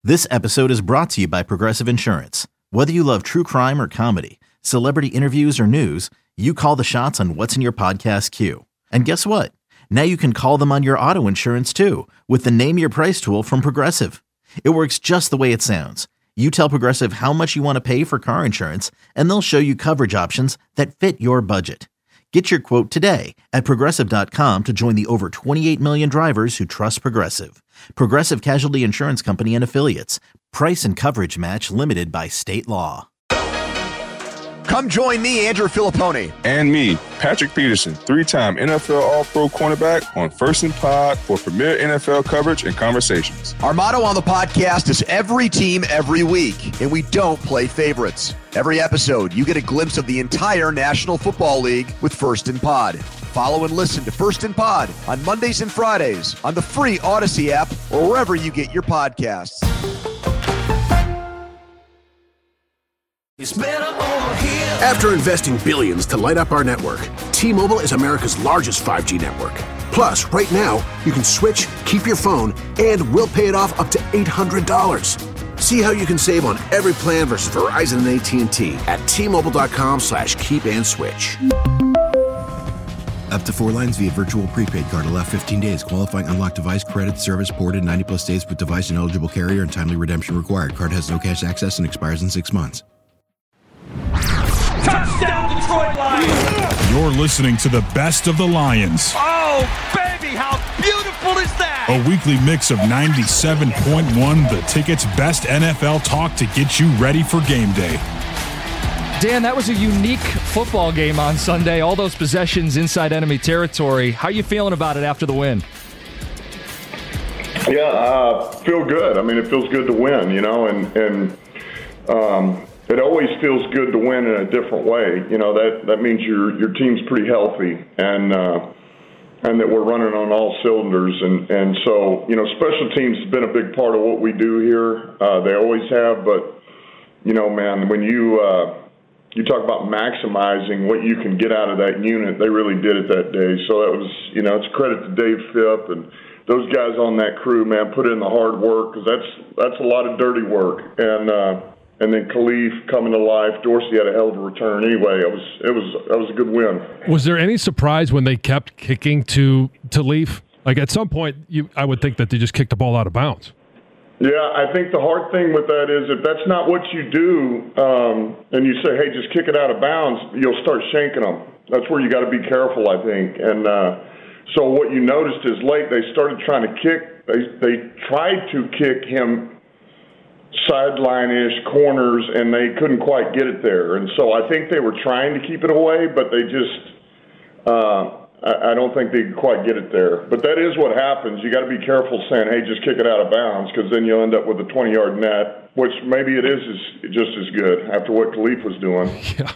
This episode is brought to you by Progressive Insurance. Whether you love true crime or comedy, celebrity interviews or news, you call the shots on what's in your podcast queue. And guess what? Now you can call them on your auto insurance too with the Name Your Price tool from Progressive. It works just the way it sounds. You tell Progressive how much you want to pay for car insurance, and they'll show you coverage options that fit your budget. Get your quote today at Progressive.com to join the over 28 million drivers who trust Progressive. Progressive Casualty Insurance Company and Affiliates. Price and coverage match limited by state law. Come join me, Andrew Filippone. And me, Patrick Peterson, 3-time NFL All-Pro cornerback on First and Pod for premier NFL coverage and conversations. Our motto on the podcast is every team, every week, and we don't play favorites. Every episode, you get a glimpse of the entire National Football League with First and Pod. Follow and listen to First and Pod on Mondays and Fridays on the free Odyssey app or wherever you get your podcasts. After investing billions to light up our network, T-Mobile is America's largest 5G network. Plus, right now, you can switch, keep your phone, and we'll pay it off up to $800. See how you can save on every plan versus Verizon and AT&T at T-Mobile.com/keep-and-switch. Up to 4 lines via virtual prepaid card. Allow 15 days. Qualifying unlocked device credit service ported 90+ states with device and eligible carrier and timely redemption required. Card has no cash access and expires in 6 months. Touchdown, Detroit Lions! You're listening to the best of the Lions. Oh, baby, how beautiful is that? A weekly mix of 97.1 The Ticket's best NFL talk to get you ready for game day. Dan, that was a unique football game on Sunday. All those possessions inside enemy territory. How are you feeling about it after the win? Yeah, feel good. I mean, it feels good to win, you know, and it always feels good to win in a different way. You know, that means your team's pretty healthy and that we're running on all cylinders. And so, you know, special teams has been a big part of what we do here. They always have, but, you know, man, when you talk about maximizing what you can get out of that unit, they really did it that day. So that was, you know, it's credit to Dave Phipp and those guys on that crew, man, put in the hard work because that's a lot of dirty work. And then Khalif coming to life. Dorsey had a hell of a return. Anyway, that was a good win. Was there any surprise when they kept kicking to Leaf? Like at some point, I would think that they just kicked the ball out of bounds. Yeah, I think the hard thing with that is if that's not what you do, and you say, hey, just kick it out of bounds, you'll start shanking them. That's where you got to be careful, I think. And so what you noticed is late they started trying to kick. They tried to kick him sideline-ish corners, and they couldn't quite get it there. And so I think they were trying to keep it away, but they just I don't think they could quite get it there. But that is what happens. You got to be careful saying, hey, just kick it out of bounds, because then you'll end up with a 20-yard net, which maybe it is just as good after what Khalif was doing. Yeah.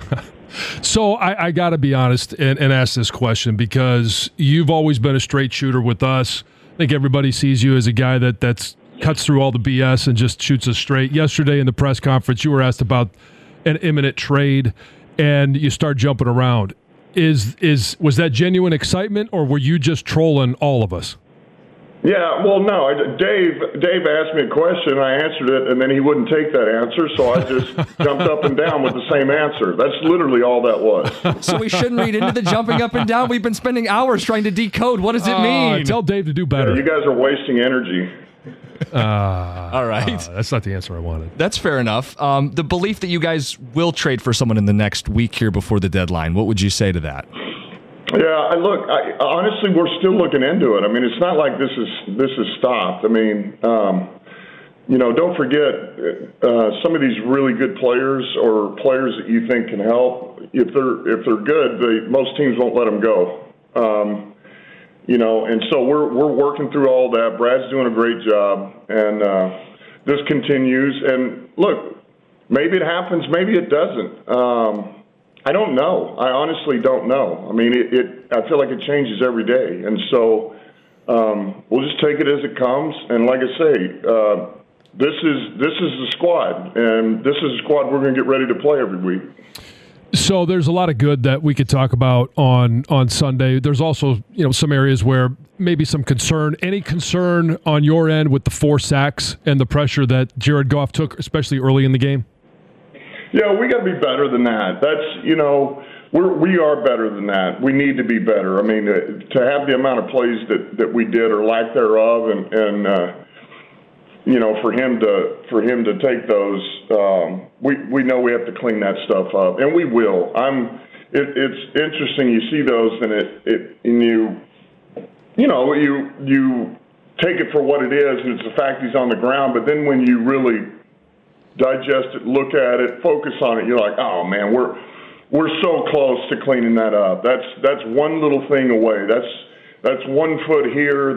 So I got to be honest and ask this question, because you've always been a straight shooter with us. I think everybody sees you as a guy that's cuts through all the BS and just shoots us straight. Yesterday in the press conference, you were asked about an imminent trade, and you start jumping around. Was that genuine excitement, or were you just trolling all of us? Yeah, well, no. Dave asked me a question, and I answered it, and then he wouldn't take that answer, so I just jumped up and down with the same answer. That's literally all that was. So we shouldn't read into the jumping up and down? We've been spending hours trying to decode. What does it mean? Tell Dave to do better. Yeah, you guys are wasting energy. All right. That's not the answer I wanted. That's fair enough. The belief that you guys will trade for someone in the next week here before the deadline, what would you say to that? Yeah, honestly, we're still looking into it. I mean, it's not like this is stopped. I mean, you know, don't forget some of these really good players or players that you think can help. If they're good, most teams won't let them go. You know, and so we're working through all that. Brad's doing a great job, and this continues. And look, maybe it happens, maybe it doesn't. I don't know. I honestly don't know. I mean, I feel like it changes every day, and so we'll just take it as it comes. And like I say, this is the squad, and this is the squad we're going to get ready to play every week. So there's a lot of good that we could talk about on Sunday. There's also, some areas where maybe some concern. Any concern on your end with the 4 sacks and the pressure that Jared Goff took, especially early in the game? Yeah, we got to be better than that. That's, we are better than that. We need to be better. I mean, to have the amount of plays that we did or lack thereof, and for him to take those, we know we have to clean that stuff up, and we will. It's interesting. You see those, and you take it for what it is, and it's the fact he's on the ground. But then when you really digest it, look at it, focus on it, you're like, oh man, we're so close to cleaning that up. That's one little thing away. That's 1 foot here.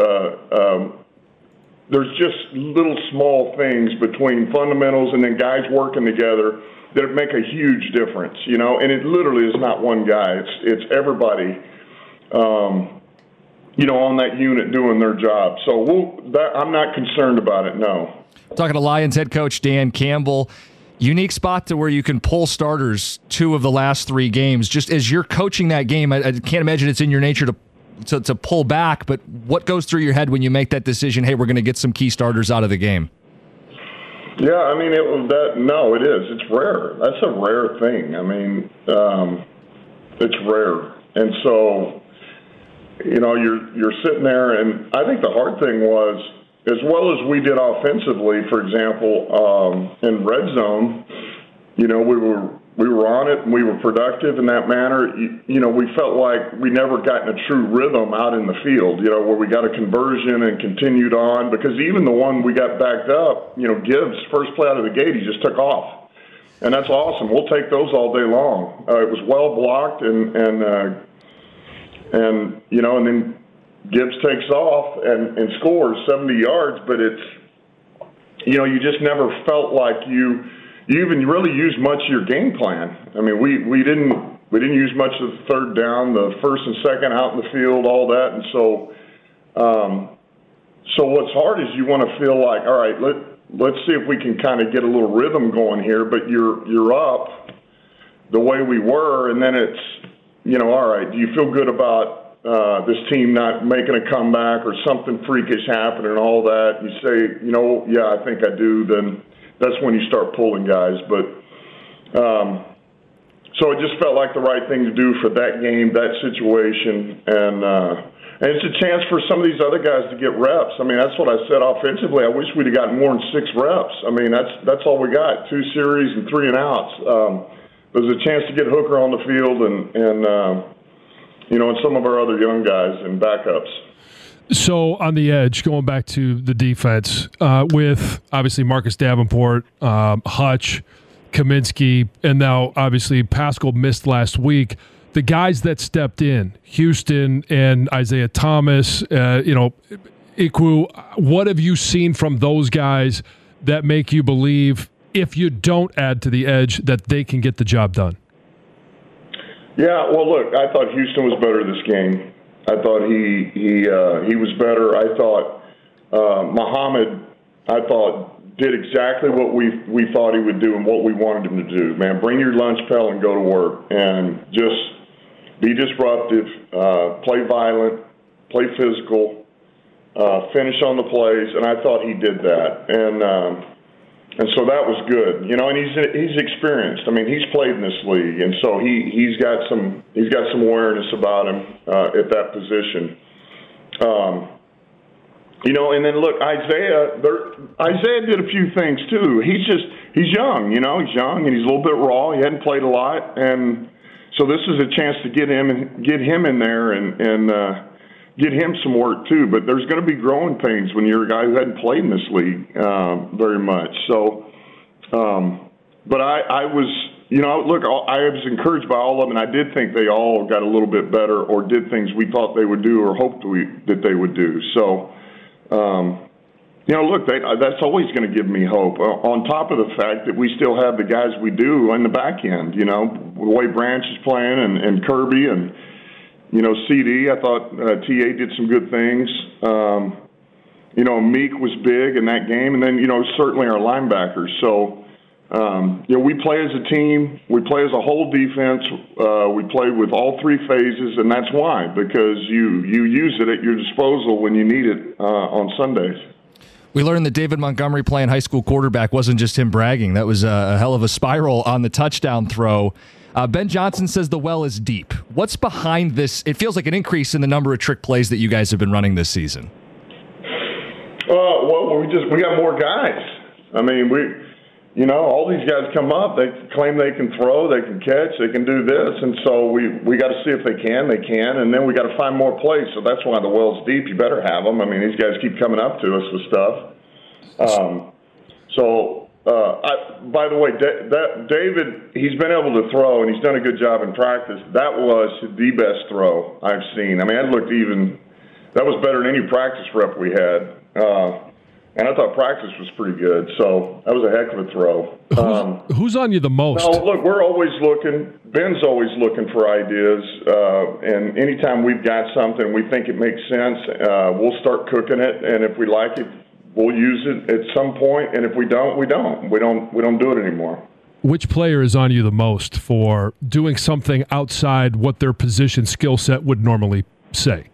There's just little small things between fundamentals and then guys working together that make a huge difference, and it literally is not one guy. It's everybody, on that unit doing their job. So I'm not concerned about it, no. Talking to Lions head coach Dan Campbell, unique spot to where you can pull starters 2 of the last 3 games. Just as you're coaching that game, I can't imagine it's in your nature to pull back, but what goes through your head when you make that decision, hey, we're going to get some key starters out of the game? Yeah, I mean, it is. It's rare. That's a rare thing. I mean, it's rare. And so, you're sitting there, and I think the hard thing was, as well as we did offensively, for example, in red zone, we were on it and we were productive in that manner. We felt like we never got in a true rhythm out in the field, where we got a conversion and continued on. Because even the one we got backed up, Gibbs, first play out of the gate, he just took off. And that's awesome. We'll take those all day long. It was well blocked and then Gibbs takes off and scores 70 yards, but it's, you just never felt like you even really used much of your game plan. I mean, we didn't use much of the third down, the first and second out in the field, all that. And so what's hard is you want to feel like, all right, let's see if we can kind of get a little rhythm going here, but you're up the way we were, and then it's, all right, do you feel good about this team not making a comeback or something freakish happening and all that? You say, yeah, I think I do, then that's when you start pulling guys. But so it just felt like the right thing to do for that game, that situation, and it's a chance for some of these other guys to get reps. I mean, that's what I said offensively. I wish we'd have gotten more than 6 reps. I mean, that's all we got, 2 series and 3 and outs. There's a chance to get Hooker on the field and some of our other young guys and backups. So on the edge, going back to the defense, with obviously Marcus Davenport, Hutch, Kaminsky, and now obviously Pascal missed last week. The guys that stepped in, Houston and Isaiah Thomas, Ikwu, what have you seen from those guys that make you believe, if you don't add to the edge, that they can get the job done? Yeah, well, look, I thought Houston was better this game. I thought he was better. I thought Muhammad, did exactly what we thought he would do and what we wanted him to do. Man, bring your lunch pail and go to work and just be disruptive, play violent, play physical, finish on the plays, and I thought he did that. And so that was good, and he's experienced. I mean, he's played in this league, and so he's got some awareness about him at that position. And then look, Isaiah did a few things too. He's young, he's young and he's a little bit raw. He hadn't played a lot, and so this is a chance to get him in there and get him some work too. But there's going to be growing pains when you're a guy who hadn't played in this league very much. So, but I was, look, I was encouraged by all of them, and I did think they all got a little bit better or did things we thought they would do or hoped that they would do. So, look, that's always going to give me hope. On top of the fact that we still have the guys we do on the back end, the way Branch is playing and Kirby and, CD, I thought TA did some good things. Meek was big in that game. And then, certainly our linebackers. So, We play as a team. We play as a whole defense. We play with all three phases, and that's why, because you use it at your disposal when you need it on Sundays. We learned that David Montgomery playing high school quarterback wasn't just him bragging. That was a hell of a spiral on the touchdown throw. Ben Johnson says the well is deep. What's behind this? It feels like an increase in the number of trick plays that you guys have been running this season. Well, we got more guys. I mean, all these guys come up, they claim they can throw, they can catch, they can do this, and so we got to see if they can, and then we got to find more plays. So that's why the well's deep. You better have them. I mean, these guys keep coming up to us with stuff. By the way, David, he's been able to throw, and he's done a good job in practice. That was the best throw I've seen. I mean, that was better than any practice rep we had. And I thought practice was pretty good, so that was a heck of a throw. Who's on you the most? No, look, we're always looking. Ben's always looking for ideas, and anytime we've got something we think it makes sense, we'll start cooking it, and if we like it, we'll use it at some point, and if we don't, we don't. We don't do it anymore. Which player is on you the most for doing something outside what their position skill set would normally say?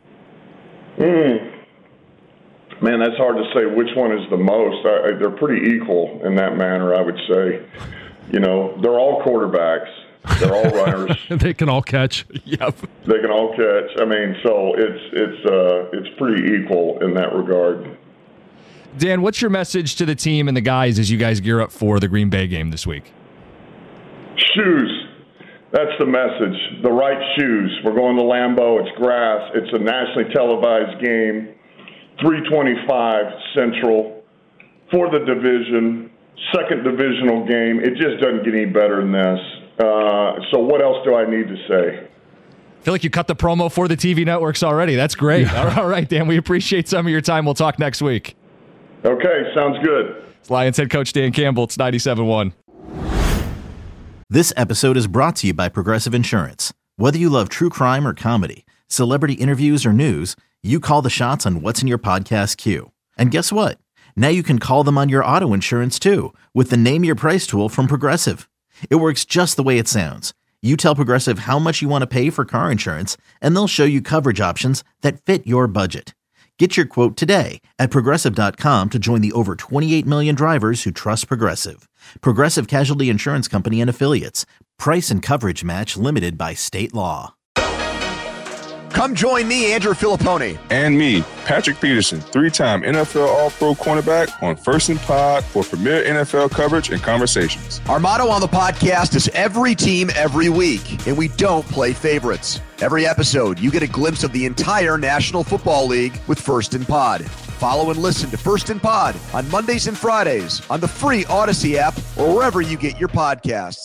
Man, that's hard to say which one is the most. They're pretty equal in that manner, I would say. They're all quarterbacks. They're all runners. They can all catch. Yep. They can all catch. I mean, so it's pretty equal in that regard. Dan, what's your message to the team and the guys as you guys gear up for the Green Bay game this week? Shoes. That's the message. The right shoes. We're going to Lambeau. It's grass. It's a nationally televised game. 3:25 Central for the division, second divisional game. It just doesn't get any better than this. So what else do I need to say? I feel like you cut the promo for the TV networks already. That's great. Yeah. All right, Dan, we appreciate some of your time. We'll talk next week. Okay, sounds good. It's Lions head coach Dan Campbell. It's 97.1. This episode is brought to you by Progressive Insurance. Whether you love true crime or comedy, celebrity interviews or news, you call the shots on what's in your podcast queue. And guess what? Now you can call them on your auto insurance too with the Name Your Price tool from Progressive. It works just the way it sounds. You tell Progressive how much you want to pay for car insurance, and they'll show you coverage options that fit your budget. Get your quote today at Progressive.com to join the over 28 million drivers who trust Progressive. Progressive Casualty Insurance Company and Affiliates. Price and coverage match limited by state law. Come join me, Andrew Filippone. And me, Patrick Peterson, 3-time NFL All-Pro cornerback on First and Pod for premier NFL coverage and conversations. Our motto on the podcast is every team, every week, and we don't play favorites. Every episode, you get a glimpse of the entire National Football League with First and Pod. Follow and listen to First and Pod on Mondays and Fridays on the free Odyssey app or wherever you get your podcasts.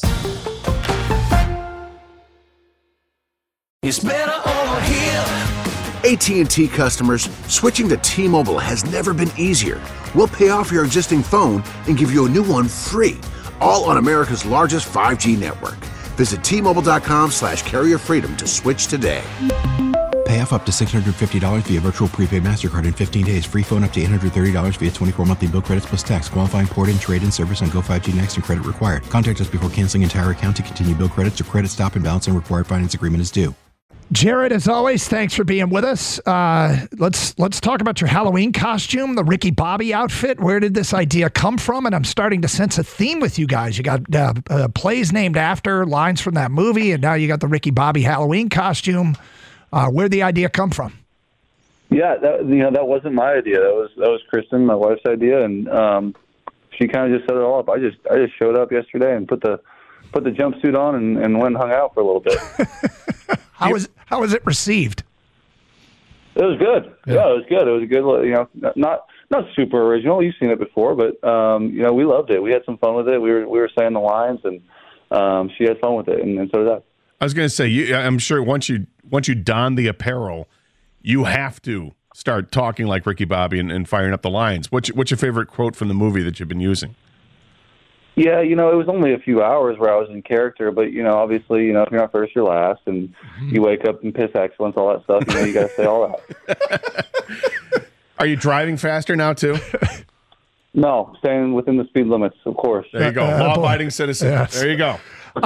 It's better over here. AT&T customers, switching to T-Mobile has never been easier. We'll pay off your existing phone and give you a new one free, all on America's largest 5G network. Visit T-Mobile.com/carrier freedom to switch today. Pay off up to $650 via virtual prepaid MasterCard in 15 days. Free phone up to $830 via 24 monthly bill credits plus tax. Qualifying port-in, trade-in service on Go 5G Next and credit required. Contact us before canceling entire account to continue bill credits or credit stop and balance and required finance agreement is due. Jared, as always, thanks for being with us. Let's talk about your Halloween costume, the Ricky Bobby outfit. Where did this idea come from? And I'm starting to sense a theme with you guys. You got plays named after lines from that movie, and now you got the Ricky Bobby Halloween costume. Where did the idea come from? Yeah, that wasn't my idea. That was Kristen, my wife's idea, and she kind of just set it all up. I just showed up yesterday and put the jumpsuit on and went and hung out for a little bit. How was it received? It was good. Yeah, it was good. It was a good, not super original. You've seen it before, but we loved it. We had some fun with it. We were saying the lines, and she had fun with it, and so did I. I was going to say, I'm sure once you don the apparel, you have to start talking like Ricky Bobby and firing up the lines. What's your favorite quote from the movie that you've been using? Yeah, it was only a few hours where I was in character, but, obviously, if you're not first, you're last, and you wake up and piss excellence, all that stuff, you got to say all that. Are you driving faster now, too? No, staying within the speed limits, of course. There you go. Law-abiding citizen. Yes. There you go.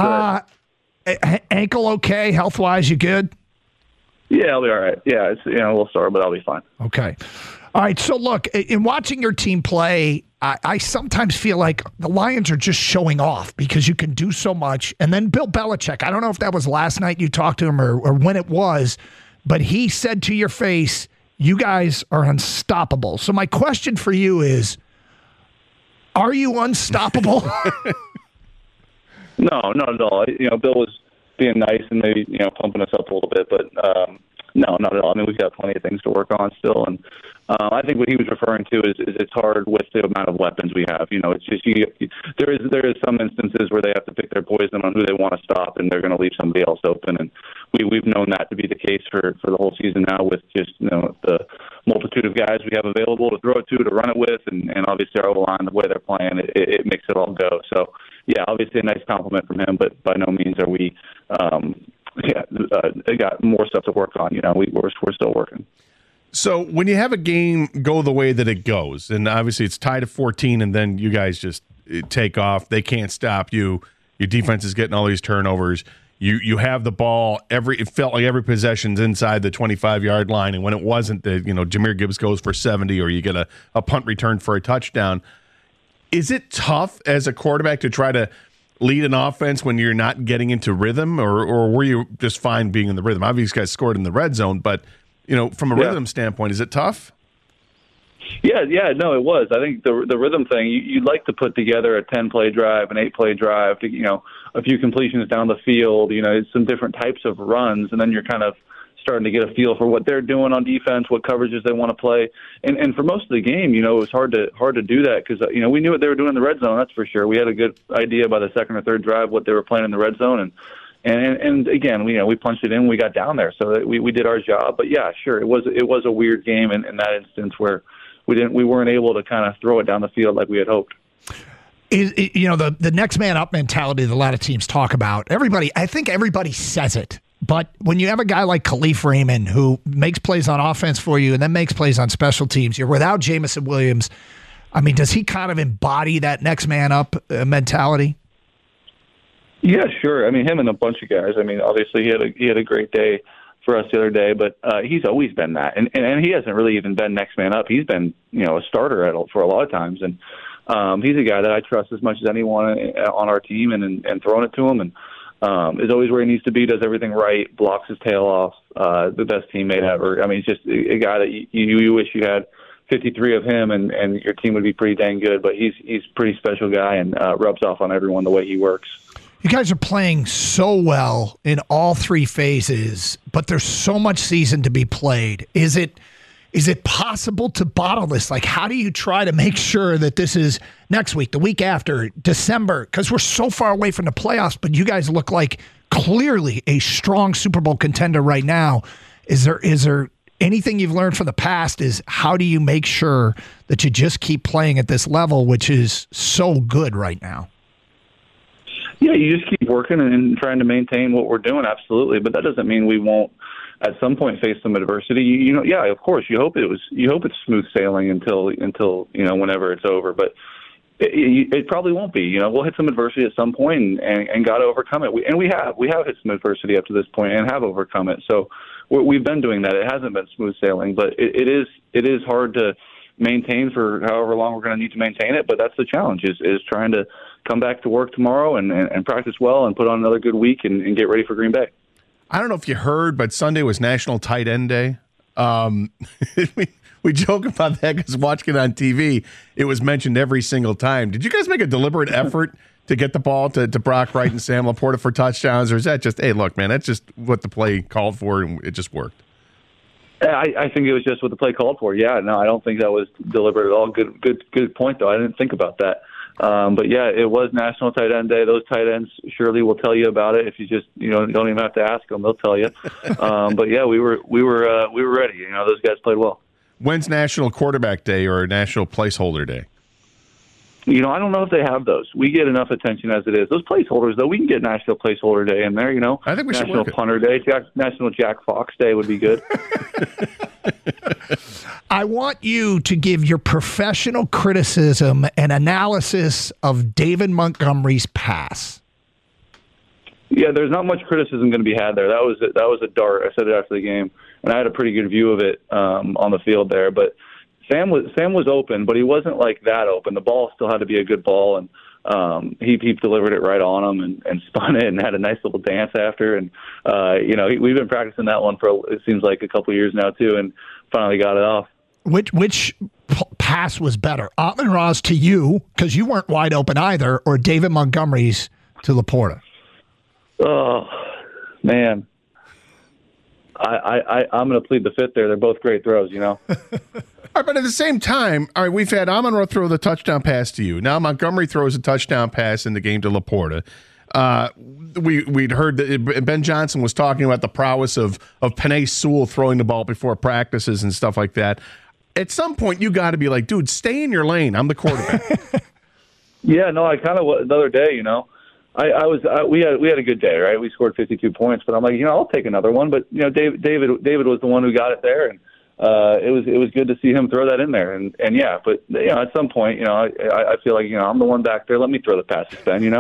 Ankle okay? Health-wise, you good? Yeah, I'll be all right. Yeah, it's a little sore, but I'll be fine. Okay. All right, so look, in watching your team play, I sometimes feel like the Lions are just showing off because you can do so much. And then Bill Belichick, I don't know if that was last night you talked to him or when it was, but he said to your face, you guys are unstoppable. So my question for you is, are you unstoppable? No, not at all. Bill was being nice and maybe, pumping us up a little bit, but no, not at all. I mean, we've got plenty of things to work on still, and I think what he was referring to is it's hard with the amount of weapons we have. It's just there is some instances where they have to pick their poison on who they want to stop, and they're going to leave somebody else open. And we've known that to be the case for the whole season now, with just the multitude of guys we have available to throw it to run it with, and obviously our O-line, the way they're playing, it makes it all go. So yeah, obviously a nice compliment from him, but by no means are we. They got more stuff to work on. We're still working. So when you have a game go the way that it goes, and obviously it's tied at 14, and then you guys just take off, they can't stop you. Your defense is getting all these turnovers. You have the ball it felt like every possession's inside the 25-yard line, and when it wasn't, Jahmyr Gibbs goes for 70, or you get a punt return for a touchdown. Is it tough as a quarterback to try to lead an offense when you're not getting into rhythm, or were you just fine being in the rhythm? Obviously, you guys scored in the red zone, but from a rhythm standpoint, is it tough? Yeah, no, it was. I think the rhythm thing, you'd like to put together a 10-play drive, an 8-play drive, to, a few completions down the field, some different types of runs, and then you're kind of starting to get a feel for what they're doing on defense, what coverages they want to play. And for most of the game, it was hard to do that because, we knew what they were doing in the red zone, that's for sure. We had a good idea by the second or third drive what they were playing in the red zone, and again, we punched it in, we got down there, so we did our job. But yeah, sure, it was a weird game in that instance where we weren't able to kind of throw it down the field like we had hoped. The next man up mentality that a lot of teams talk about. I think everybody says it. But when you have a guy like Khalif Raymond who makes plays on offense for you and then makes plays on special teams, you're without Jameson Williams. I mean, does he kind of embody that next man up mentality? Yeah, sure. I mean, him and a bunch of guys. I mean, obviously he had a great day for us the other day, but he's always been that, and he hasn't really even been next man up. He's been a starter for a lot of times, and he's a guy that I trust as much as anyone on our team, and throwing it to him and. Is always where he needs to be, does everything right, blocks his tail off, the best teammate ever. I mean, he's just a guy that you wish you had 53 of him, and your team would be pretty dang good. But he's a pretty special guy and rubs off on everyone the way he works. You guys are playing so well in all three phases, but there's so much season to be played. Is it possible to bottle this? Like, how do you try to make sure that this is next week, the week after, December? Because we're so far away from the playoffs, but you guys look like clearly a strong Super Bowl contender right now. Is there anything you've learned from the past? Is how do you make sure that you just keep playing at this level, which is so good right now? Yeah, you just keep working and trying to maintain what we're doing, absolutely. But that doesn't mean we won't at some point face some adversity. Yeah, of course, you hope it's smooth sailing until whenever it's over. But it probably won't be. We'll hit some adversity at some point and got to overcome it. We have hit some adversity up to this point and have overcome it. So we've been doing that. It hasn't been smooth sailing, but it is hard to maintain for however long we're going to need to maintain it. But that's the challenge is trying to come back to work tomorrow and practice well and put on another good week and get ready for Green Bay. I don't know if you heard, but Sunday was National Tight End Day. We joke about that because watching it on TV, it was mentioned every single time. Did you guys make a deliberate effort to get the ball to Brock Wright and Sam Laporta for touchdowns, or is that just, hey, look, man, that's just what the play called for and it just worked? I think it was just what the play called for. Yeah, no, I don't think that was deliberate at all. Good point, though. I didn't think about that. But yeah, it was National Tight End Day. Those tight ends surely will tell you about it. If you just don't even have to ask them, they'll tell you. But yeah, we were ready. Those guys played well. When's National Quarterback Day or National Placeholder Day? I don't know if they have those. We get enough attention as it is. Those placeholders, though, we can get National Placeholder Day in there. I think we should National work Punter Day, National Jack Fox Day would be good. I want you to give your professional criticism and analysis of David Montgomery's pass. Yeah, there's not much criticism going to be had there. That was a dart. I said it after the game, and I had a pretty good view of it on the field there. But Sam was open, but he wasn't like that open. The ball still had to be a good ball, and he delivered it right on him and spun it and had a nice little dance after. And we've been practicing that one for it seems like a couple of years now too, and finally got it off. Which pass was better, Amon-Ra's to you because you weren't wide open either, or David Montgomery's to LaPorta? Oh man. I'm going to plead the fifth there. They're both great throws, All right, but at the same time, all right, we've had Amon-Ra throw the touchdown pass to you. Now Montgomery throws a touchdown pass in the game to LaPorta. We'd heard that Ben Johnson was talking about the prowess of Penei Sewell throwing the ball before practices and stuff like that. At some point, you got to be like, dude, stay in your lane. I'm the quarterback. Yeah, no, I kind of the other day, we had a good day, right? We scored 52 points, but I'm like, I'll take another one. But David was the one who got it there, and it was good to see him throw that in there. And yeah, but at some point, I feel like I'm the one back there. Let me throw the passes, Ben.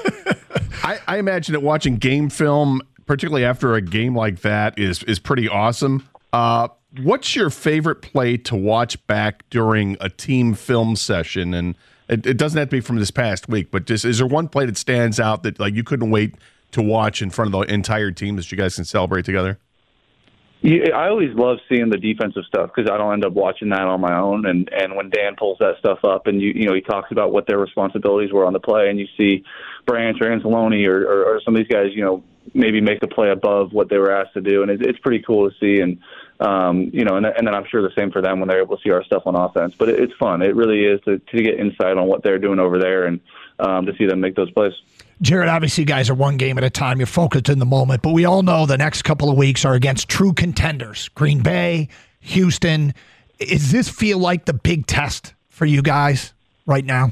I imagine that watching game film, particularly after a game like that, is pretty awesome. What's your favorite play to watch back during a team film session? And it doesn't have to be from this past week, but just is there one play that stands out that like you couldn't wait to watch in front of the entire team that you guys can celebrate together? Yeah, I always love seeing the defensive stuff because I don't end up watching that on my own. And when Dan pulls that stuff up and he talks about what their responsibilities were on the play, and you see Branch or Anzalone or some of these guys, maybe make the play above what they were asked to do, and it's pretty cool to see. And and then I'm sure the same for them when they're able to see our stuff on offense. But it's fun. It really is to get insight on what they're doing over there and to see them make those plays. Jared, obviously you guys are one game at a time. You're focused in the moment, but we all know the next couple of weeks are against true contenders. Green Bay, Houston. Does this feel like the big test for you guys right now?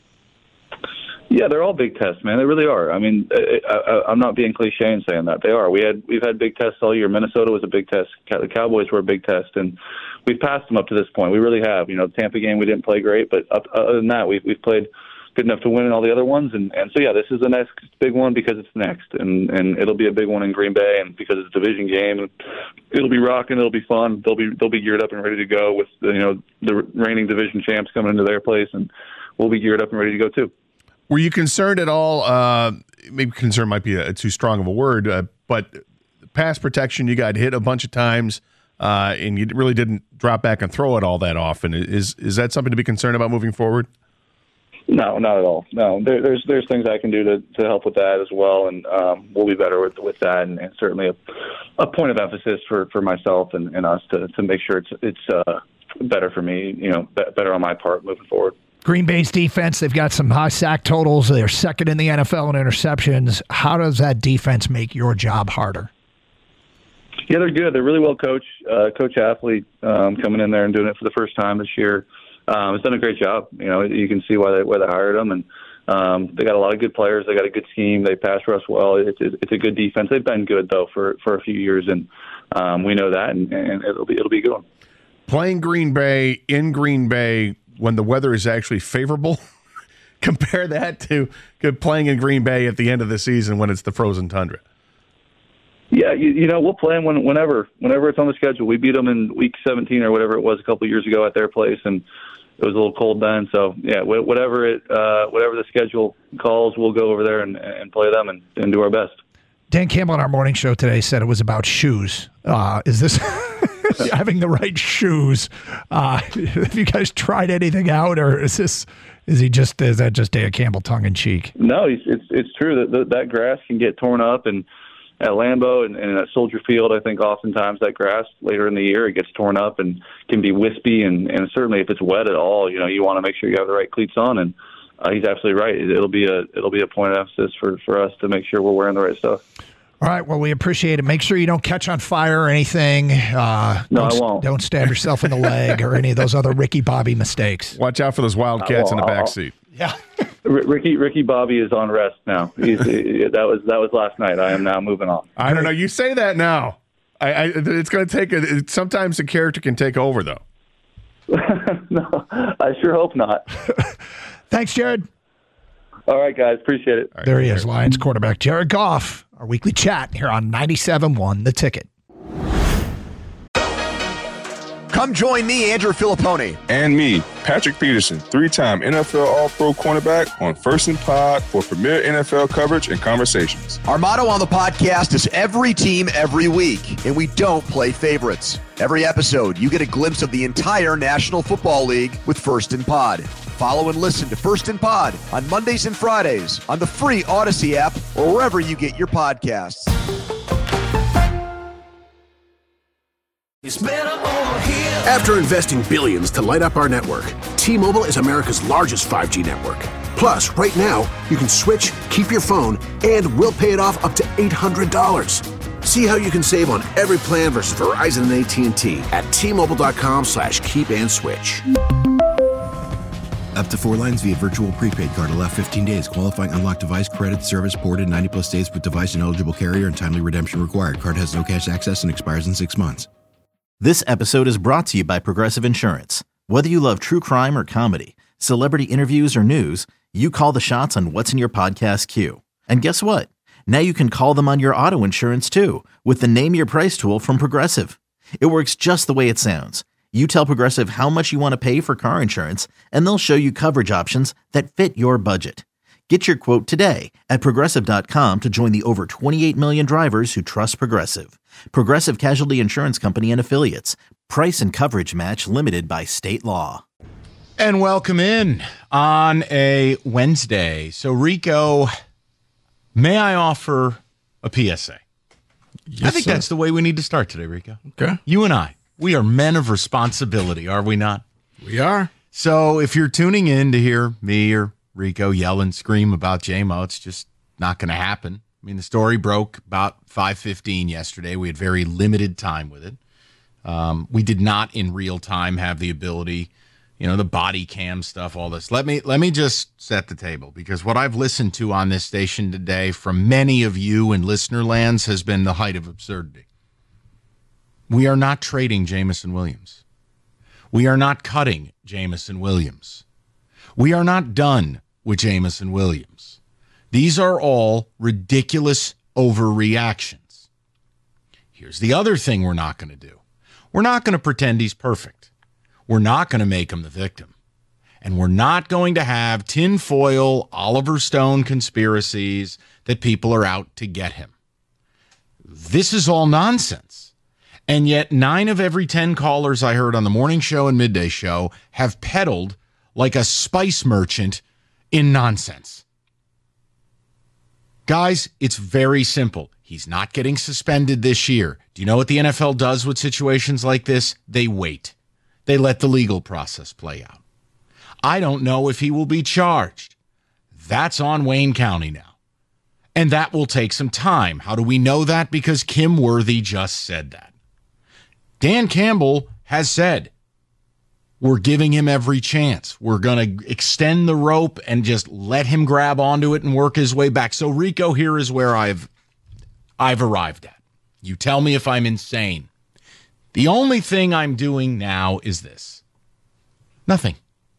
Yeah, they're all big tests, man. They really are. I mean, I'm not being cliche in saying that. They are. We've had big tests all year. Minnesota was a big test. The Cowboys were a big test, and we've passed them up to this point. We really have. The Tampa game we didn't play great, but other than that, we've played good enough to win in all the other ones. And so, yeah, this is the next big one because it's next, and it'll be a big one in Green Bay, and because it's a division game, it'll be rocking. It'll be fun. They'll be geared up and ready to go with the reigning division champs coming into their place, and we'll be geared up and ready to go too. Were you concerned at all? Maybe concern might be too strong of a word, but pass protection, you got hit a bunch of times, and you really didn't drop back and throw it all that often. Is that something to be concerned about moving forward? No, not at all. No, there's things I can do to help with that as well, and we'll be better with that, and certainly a point of emphasis for myself and us to make sure it's better for me, better on my part moving forward. Green Bay's defense, they've got some high sack totals. They're second in the NFL in interceptions. How does that defense make your job harder? Yeah, they're good. They're really well coached. Coach Athlete coming in there and doing it for the first time this year has done a great job. You can see why they hired him, and they got a lot of good players. They got a good scheme. They pass rush well. It's a good defense. They've been good though for a few years, and we know that, and it'll be a good one. Playing Green Bay in Green Bay when the weather is actually favorable, compare that to playing in Green Bay at the end of the season when it's the frozen tundra. Yeah, we'll play them whenever it's on the schedule. We beat them in week 17 or whatever it was a couple of years ago at their place, and it was a little cold then. So yeah, whatever the schedule calls, we'll go over there and play them and do our best. Dan Campbell on our morning show today said it was about shoes. Is this having the right shoes? Have you guys tried anything out, or is that just Dan Campbell tongue in cheek? No, it's true that grass can get torn up, and at Lambeau and at Soldier Field, I think oftentimes that grass later in the year it gets torn up and can be wispy, and certainly if it's wet at all, you want to make sure you have the right cleats on. And he's absolutely right. It'll be a point of emphasis for us to make sure we're wearing the right stuff. All right. Well, we appreciate it. Make sure you don't catch on fire or anything. No, I won't. Don't stab yourself in the leg or any of those other Ricky Bobby mistakes. Watch out for those Wildcats in the backseat. Yeah. Ricky Bobby is on rest now. That was last night. I am now moving on. I don't know. You say that now. It's going to take sometimes the character can take over, though. No, I sure hope not. Thanks, Jared. All right, guys. Appreciate it. Right, there he is, Lions quarterback Jared Goff. Our weekly chat here on 97.1 The Ticket. Come join me, Andrew Filippone. And me, Patrick Peterson, 3-time NFL All-Pro cornerback on First and Pod for premier NFL coverage and conversations. Our motto on the podcast is every team, every week, and we don't play favorites. Every episode, you get a glimpse of the entire National Football League with First and Pod. Follow and listen to First and Pod on Mondays and Fridays on the free Odyssey app or wherever you get your podcasts. It's better over here. After investing billions to light up our network, T-Mobile is America's largest 5G network. Plus, right now, you can switch, keep your phone, and we'll pay it off up to $800. See how you can save on every plan versus Verizon and AT&T at T-Mobile.com/keep-and-switch. Up to 4 lines via virtual prepaid card. Allow 15 days. Qualifying unlocked device credit service ported 90+ days with device and eligible carrier and timely redemption required. Card has no cash access and expires in 6 months. This episode is brought to you by Progressive Insurance. Whether you love true crime or comedy, celebrity interviews or news, you call the shots on what's in your podcast queue. And guess what? Now you can call them on your auto insurance too with the Name Your Price tool from Progressive. It works just the way it sounds. You tell Progressive how much you want to pay for car insurance, and they'll show you coverage options that fit your budget. Get your quote today at Progressive.com to join the over 28 million drivers who trust Progressive. Progressive Casualty Insurance Company and Affiliates. Price and coverage match limited by state law. And welcome in on a Wednesday. So, Rico, may I offer a PSA? Yes, I think sir. that's the way we need to start today, Rico. Okay. You and I, we are men of responsibility, are we not? We are. So if you're tuning in to hear me or Rico yell and scream about J-Mo, it's just not going to happen. I mean, the story broke about 5:15 yesterday. We had very limited time with it. We did not in real time have the ability, the body cam stuff, all this. Let me just set the table, because what I've listened to on this station today from many of you in listener lands has been the height of absurdity. We are not trading Jameson Williams. We are not cutting Jameson Williams. We are not done with Jameson Williams. These are all ridiculous overreactions. Here's the other thing we're not going to do. We're not going to pretend he's perfect. We're not going to make him the victim. And we're not going to have tinfoil Oliver Stone conspiracies that people are out to get him. This is all nonsense. And yet 9 of every 10 callers I heard on the morning show and midday show have peddled like a spice merchant in nonsense. Guys, it's very simple. He's not getting suspended this year. Do you know what the NFL does with situations like this? They wait. They let the legal process play out. I don't know if he will be charged. That's on Wayne County now. And that will take some time. How do we know that? Because Kim Worthy just said that. Dan Campbell has said, we're giving him every chance. We're going to extend the rope and just let him grab onto it and work his way back. So, Rico, here is where I've arrived at. You tell me if I'm insane. The only thing I'm doing now is this. Nothing.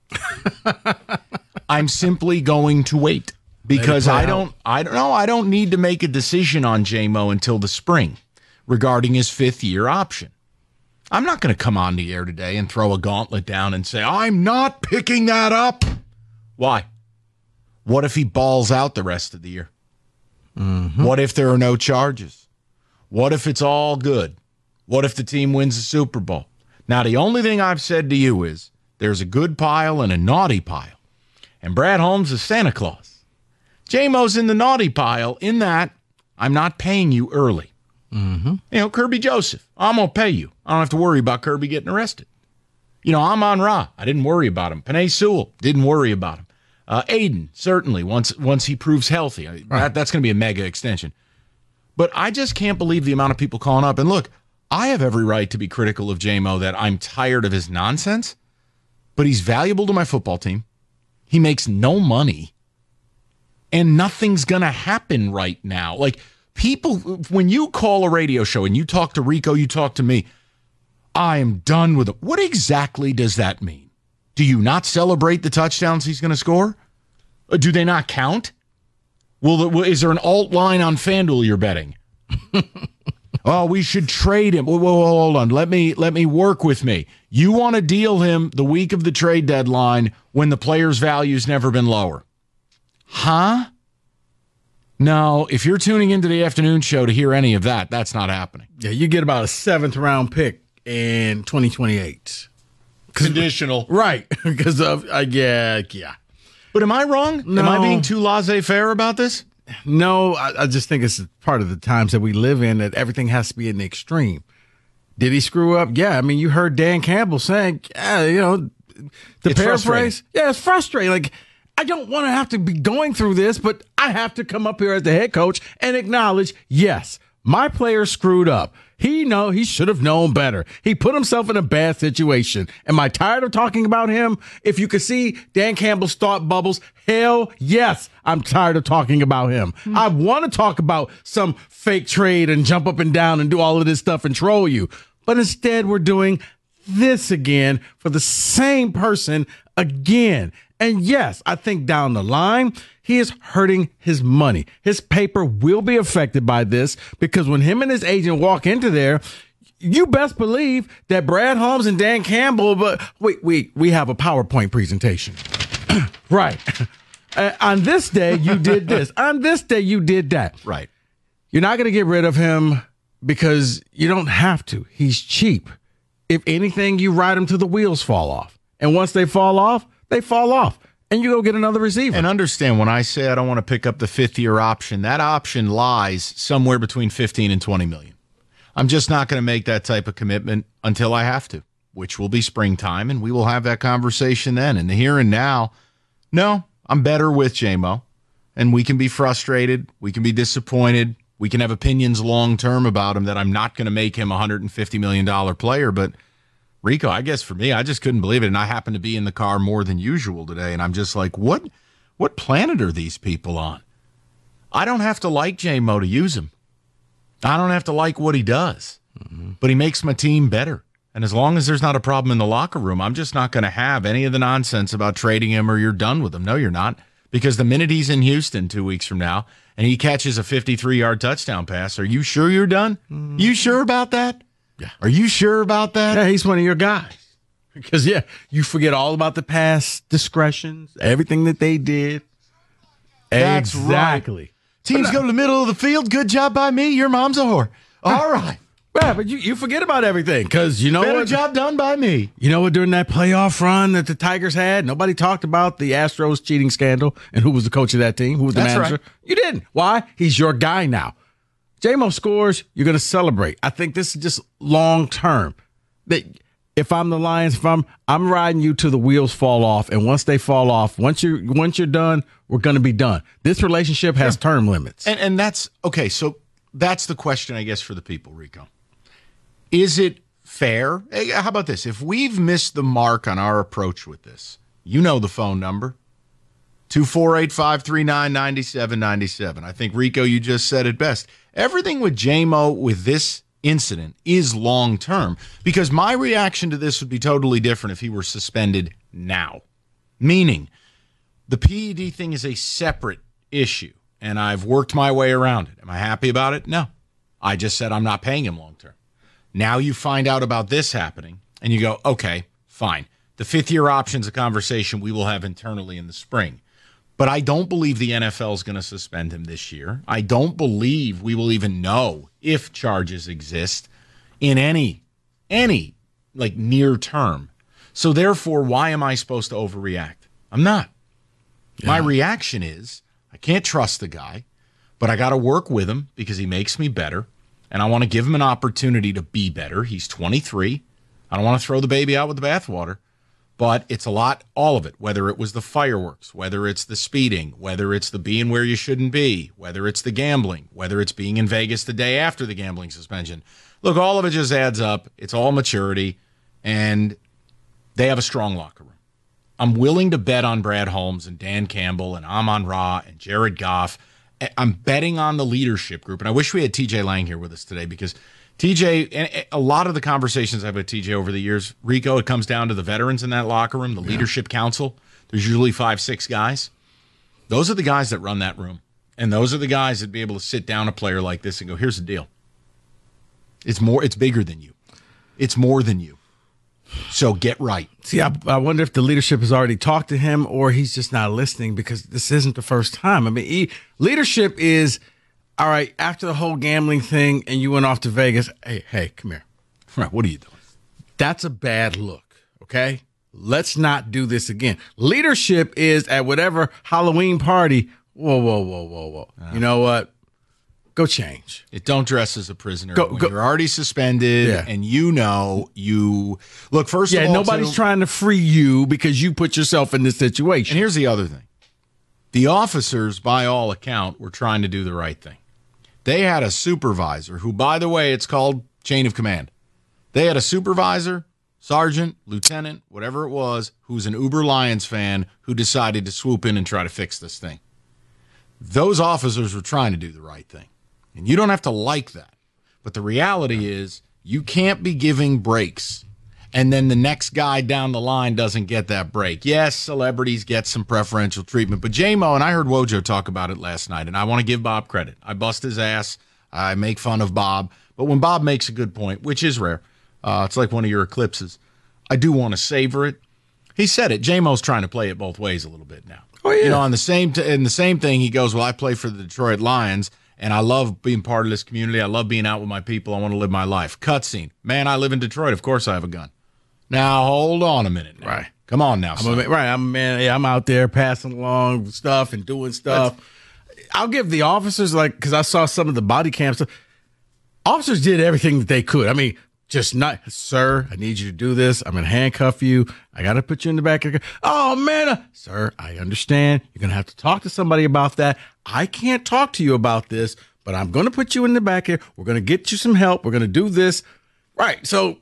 I'm simply going to wait, because I don't need to make a decision on J-Mo until the spring regarding his 5th-year option. I'm not going to come on the air today and throw a gauntlet down and say, I'm not picking that up. Why? What if he balls out the rest of the year? Mm-hmm. What if there are no charges? What if it's all good? What if the team wins the Super Bowl? Now, the only thing I've said to you is there's a good pile and a naughty pile. And Brad Holmes is Santa Claus. J-Mo's in the naughty pile in that I'm not paying you early. Mm-hmm. Kirby Joseph, I'm going to pay you. I don't have to worry about Kirby getting arrested. Amon Ra, I didn't worry about him. Penei Sewell, didn't worry about him. Aiden, certainly, once he proves healthy. Right. That's going to be a mega extension. But I just can't believe the amount of people calling up. And look, I have every right to be critical of J-Mo, that I'm tired of his nonsense, but he's valuable to my football team. He makes no money, and nothing's going to happen right now. Like, people, when you call a radio show and you talk to Rico, you talk to me, I am done with it. What exactly does that mean? Do you not celebrate the touchdowns he's going to score? Do they not count? Is there an alt line on FanDuel you're betting? Oh, we should trade him. Whoa, hold on. Let me work with me. You want to deal him the week of the trade deadline when the player's value's never been lower. Huh? No, if you're tuning into the afternoon show to hear any of that, that's not happening. Yeah, you get about a 7th-round pick in 2028. Conditional. Right, because of, yeah. But am I wrong? No. Am I being too laissez-faire about this? No, I just think it's part of the times that we live in that everything has to be in the extreme. Did he screw up? Yeah, I mean, you heard Dan Campbell saying, to paraphrase, it's frustrating. Like, I don't want to have to be going through this, but I have to come up here as the head coach and acknowledge, yes, my player screwed up. He should have known better. He put himself in a bad situation. Am I tired of talking about him? If you could see Dan Campbell's thought bubbles, hell yes, I'm tired of talking about him. I want to talk about some fake trade and jump up and down and do all of this stuff and troll you. But instead, we're doing this again for the same person again. And yes, I think down the line, he is hurting his money. His paper will be affected by this because when him and his agent walk into there, you best believe that Brad Holmes and Dan Campbell, but we have a PowerPoint presentation. Right. On this day, you did this. On this day, you did that. Right. You're not going to get rid of him because you don't have to. He's cheap. If anything, you ride him till the wheels fall off. And once they fall off, and you go get another receiver. And understand, when I say I don't want to pick up the 5th-year option, that option lies somewhere between 15 and 20 million. I'm just not going to make that type of commitment until I have to, which will be springtime, and we will have that conversation then. In the here and now, no, I'm better with J-Mo, and we can be frustrated, we can be disappointed, we can have opinions long-term about him that I'm not going to make him a $150 million player, but Rico, I guess for me, I just couldn't believe it. And I happened to be in the car more than usual today. And I'm just like, what planet are these people on? I don't have to like J-Mo to use him. I don't have to like what he does. But he makes my team better. And as long as there's not a problem in the locker room, I'm just not going to have any of the nonsense about trading him or you're done with him. No, you're not. Because the minute he's in Houston 2 weeks from now and he catches a 53-yard touchdown pass, are you sure you're done? You sure about that? Yeah. Are you sure about that? Yeah, he's one of your guys. Because, you forget all about the past discretions, everything that they did. That's exactly. Right. Teams go to the middle of the field. Good job by me. Your mom's a whore. All right. Yeah, but you forget about everything because you know better what? Job done by me. You know what? During that playoff run that the Tigers had, nobody talked about the Astros cheating scandal and who was the coach of that team, who was the manager. Right. You didn't. Why? He's your guy now. J-Mo scores, you're going to celebrate. I think this is just long term. That if I'm the Lions, I'm riding you till the wheels fall off, and once they fall off, once you're done, we're going to be done. This relationship has term limits, and that's okay. So that's the question, I guess, for the people, Rico. Is it fair? Hey, how about this? If we've missed the mark on our approach with this, you know the phone number. 248-539-9797. I think, Rico, you just said it best. Everything with J-Mo with this incident is long-term because my reaction to this would be totally different if he were suspended now. Meaning, the PED thing is a separate issue, and I've worked my way around it. Am I happy about it? No. I just said I'm not paying him long-term. Now you find out about this happening, and you go, okay, fine. The 5th-year option's a conversation we will have internally in the spring. But I don't believe the NFL is going to suspend him this year. I don't believe we will even know if charges exist in any like near term. So therefore, why am I supposed to overreact? I'm not. Yeah. My reaction is I can't trust the guy, but I got to work with him because he makes me better, and I want to give him an opportunity to be better. He's 23. I don't want to throw the baby out with the bathwater. But it's a lot, all of it, whether it was the fireworks, whether it's the speeding, whether it's the being where you shouldn't be, whether it's the gambling, whether it's being in Vegas the day after the gambling suspension. Look, all of it just adds up. It's all maturity, and they have a strong locker room. I'm willing to bet on Brad Holmes and Dan Campbell and Amon-Ra and Jared Goff. I'm betting on the leadership group. And I wish we had TJ Lang here with us today because TJ, and a lot of the conversations I've had with TJ over the years, Rico, it comes down to the veterans in that locker room, the leadership council. There's usually 5-6 guys. Those are the guys that run that room. And those are the guys that be able to sit down a player like this and go, here's the deal. It's bigger than you. It's more than you. So get right. See, I wonder if the leadership has already talked to him or he's just not listening because this isn't the first time. I mean, leadership is, all right, after the whole gambling thing and you went off to Vegas, hey, come here. Right, what are you doing? That's a bad look, okay? Let's not do this again. Leadership is at whatever Halloween party, whoa. You know what? Go change. Don't dress as a prisoner. You're already suspended, and you look. First of all, nobody's trying to free you because you put yourself in this situation. And here's the other thing: the officers, by all account, were trying to do the right thing. They had a supervisor who, by the way, it's called chain of command. They had a supervisor, sergeant, lieutenant, whatever it was, who's an Uber Lions fan who decided to swoop in and try to fix this thing. Those officers were trying to do the right thing. And you don't have to like that. But the reality is you can't be giving breaks and then the next guy down the line doesn't get that break. Yes, celebrities get some preferential treatment. But J-Mo, and I heard Wojo talk about it last night, and I want to give Bob credit. I bust his ass. I make fun of Bob. But when Bob makes a good point, which is rare, it's like one of your eclipses, I do want to savor it. He said it. J-Mo's trying to play it both ways a little bit now. Oh, yeah. You know, in the same thing, he goes, well, I play for the Detroit Lions, and I love being part of this community. I love being out with my people. I want to live my life. Cutscene. Man, I live in Detroit. Of course I have a gun. Now, hold on a minute. Now. Right. Come on now, son. I'm a man. Yeah, I'm out there passing along stuff and doing stuff. I'll give the officers, because I saw some of the body cam stuff. Officers did everything that they could. I mean, just not, sir, I need you to do this. I'm going to handcuff you. I got to put you in the back of the car. Oh, man. Sir, I understand. You're going to have to talk to somebody about that. I can't talk to you about this, but I'm going to put you in the back here. We're going to get you some help. We're going to do this. Right. So,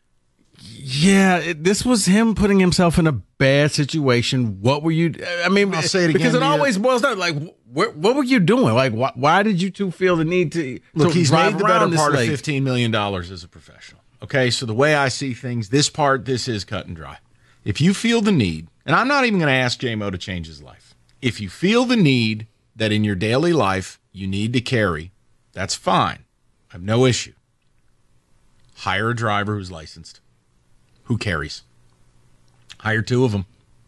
yeah, this was him putting himself in a bad situation. What were you, I mean, I'll say it again, because it always boils down, what were you doing? Why did you two feel the need to Look, he's drive made the better part of lake? $15 million as a professional. Okay, so the way I see things, this is cut and dry. If you feel the need, and I'm not even going to ask J-Mo to change his life. If you feel the need that in your daily life you need to carry, that's fine. I have no issue. Hire a driver who's licensed, who carries. Hire 2 of them.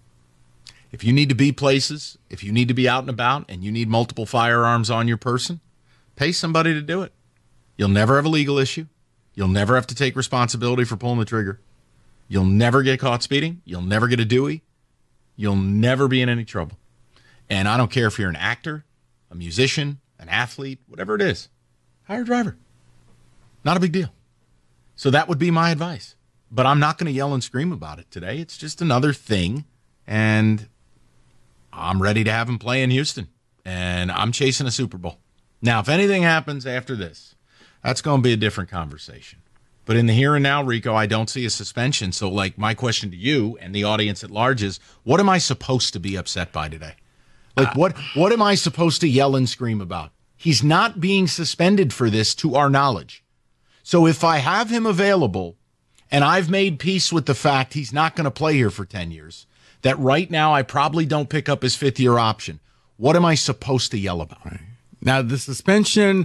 If you need to be places, if you need to be out and about, and you need multiple firearms on your person, pay somebody to do it. You'll never have a legal issue. You'll never have to take responsibility for pulling the trigger. You'll never get caught speeding. You'll never get a Dewey. You'll never be in any trouble. And I don't care if you're an actor, a musician, an athlete, whatever it is. Hire a driver. Not a big deal. So that would be my advice. But I'm not going to yell and scream about it today. It's just another thing. And I'm ready to have him play in Houston. And I'm chasing a Super Bowl. Now, if anything happens after this, that's going to be a different conversation. But in the here and now, Rico, I don't see a suspension. So, my question to you and the audience at large is, what am I supposed to be upset by today? What am I supposed to yell and scream about? He's not being suspended for this to our knowledge. So if I have him available and I've made peace with the fact he's not going to play here for 10 years, that right now I probably don't pick up his 5th-year option, what am I supposed to yell about? Right. Now, the suspension,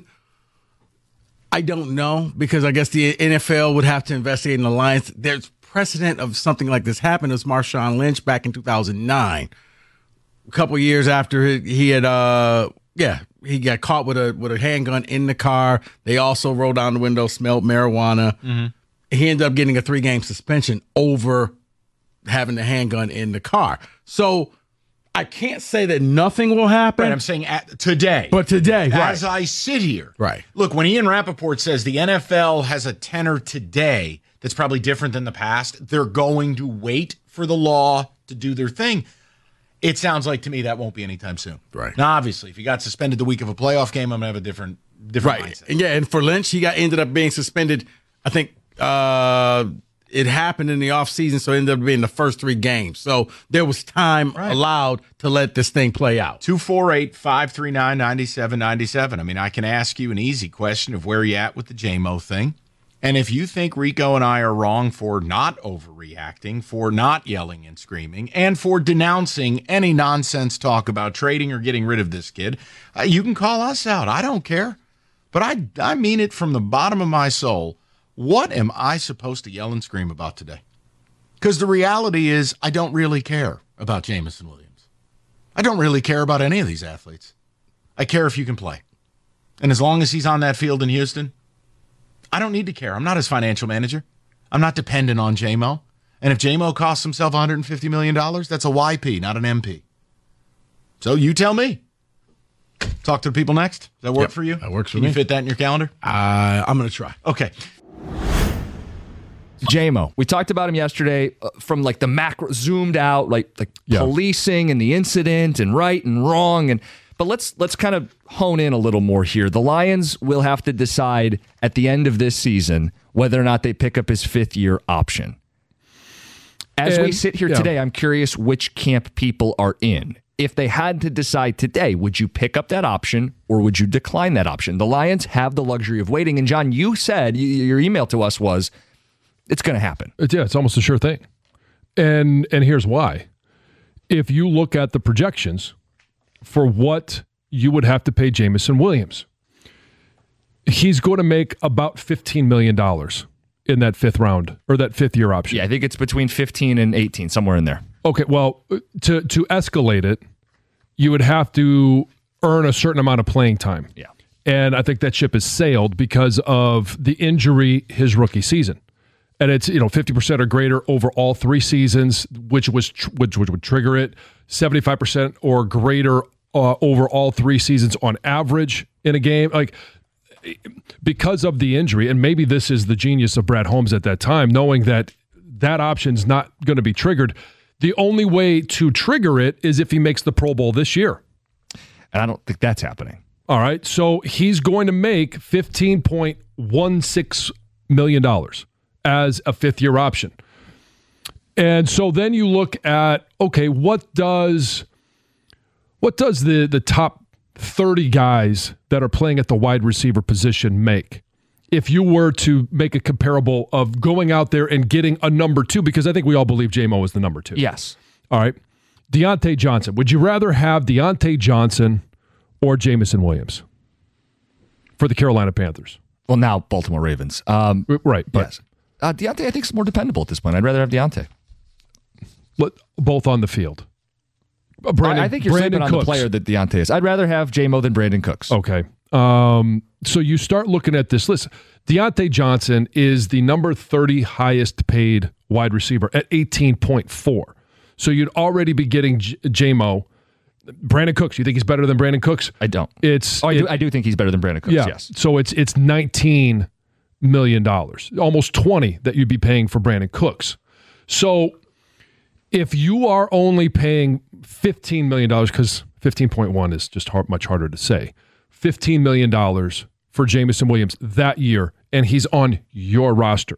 I don't know, because I guess the NFL would have to investigate an alliance. There's precedent of something like this happened. It was Marshawn Lynch back in 2009. A couple years after he had, he got caught with a handgun in the car. They also rolled down the window, smelled marijuana. Mm-hmm. He ended up getting a 3-game suspension over having the handgun in the car. So I can't say that nothing will happen. Right, I'm saying today. But today, right. As I sit here. Right. Look, when Ian Rappaport says the NFL has a tenor today that's probably different than the past, they're going to wait for the law to do their thing. It sounds like to me that won't be anytime soon. Right. Now, obviously, if he got suspended the week of a playoff game, I'm going to have a different mindset. And for Lynch, he ended up being suspended, I think, it happened in the offseason, so it ended up being the first 3 games. So there was time allowed to let this thing play out. 248-539-9797. I mean, I can ask you an easy question of where you at with the J-Mo thing. And if you think Rico and I are wrong for not overreacting, for not yelling and screaming, and for denouncing any nonsense talk about trading or getting rid of this kid, you can call us out. I don't care. But I mean it from the bottom of my soul. What am I supposed to yell and scream about today? Because the reality is I don't really care about Jameson Williams. I don't really care about any of these athletes. I care if you can play. And as long as he's on that field in Houston, I don't need to care. I'm not his financial manager. I'm not dependent on J-Mo. And if J-Mo costs himself $150 million, that's a YP, not an MP. So you tell me. Talk to the people next. Does that work for you? That works for me. Can you fit that in your calendar? I'm going to try. Okay. J-Mo. We talked about him yesterday from like the macro, zoomed out, like policing and the incident and right and wrong. But let's kind of hone in a little more here. The Lions will have to decide at the end of this season whether or not they pick up his 5th-year option. As we sit here today, I'm curious which camp people are in. If they had to decide today, would you pick up that option or would you decline that option? The Lions have the luxury of waiting. And John, you said, your email to us was, it's going to happen. It's almost a sure thing. And here's why. If you look at the projections for what you would have to pay Jameson Williams, he's going to make about $15 million in that 5th round or that 5th-year option. Yeah, I think it's between 15 and 18, somewhere in there. Okay, well, to escalate it, you would have to earn a certain amount of playing time. Yeah. And I think that ship has sailed because of the injury his rookie season. And it's 50% or greater over all 3 seasons, which would trigger it. 75% or greater over all 3 seasons on average in a game. Like, because of the injury, and maybe this is the genius of Brad Holmes at that time, knowing that option's not going to be triggered. The only way to trigger it is if he makes the Pro Bowl this year. And I don't think that's happening. All right. So he's going to make $15.16 million as a 5th-year option. And so then you look at, okay, what does the top 30 guys that are playing at the wide receiver position make? If you were to make a comparable of going out there and getting a number 2, because I think we all believe J-Mo is the number 2. Yes. All right. Deontay Johnson. Would you rather have Deontay Johnson or Jameson Williams for the Carolina Panthers? Well, now Baltimore Ravens. Right. But yes. Deontay, I think, is more dependable at this point. I'd rather have Deontay. Both on the field. I think you're sleeping on the player that Deontay is. I'd rather have J-Mo than Brandon Cooks. Okay. So you start looking at this list. Deontay Johnson is the number 30 highest paid wide receiver at 18.4. So you'd already be getting J-Mo. Brandon Cooks, you think he's better than Brandon Cooks? I don't. I do think he's better than Brandon Cooks, yes. So it's $19 million, almost 20 that you'd be paying for Brandon Cooks. So if you are only paying $15 million, because 15.1 is just much harder to say, $15 million for Jameson Williams that year, and he's on your roster.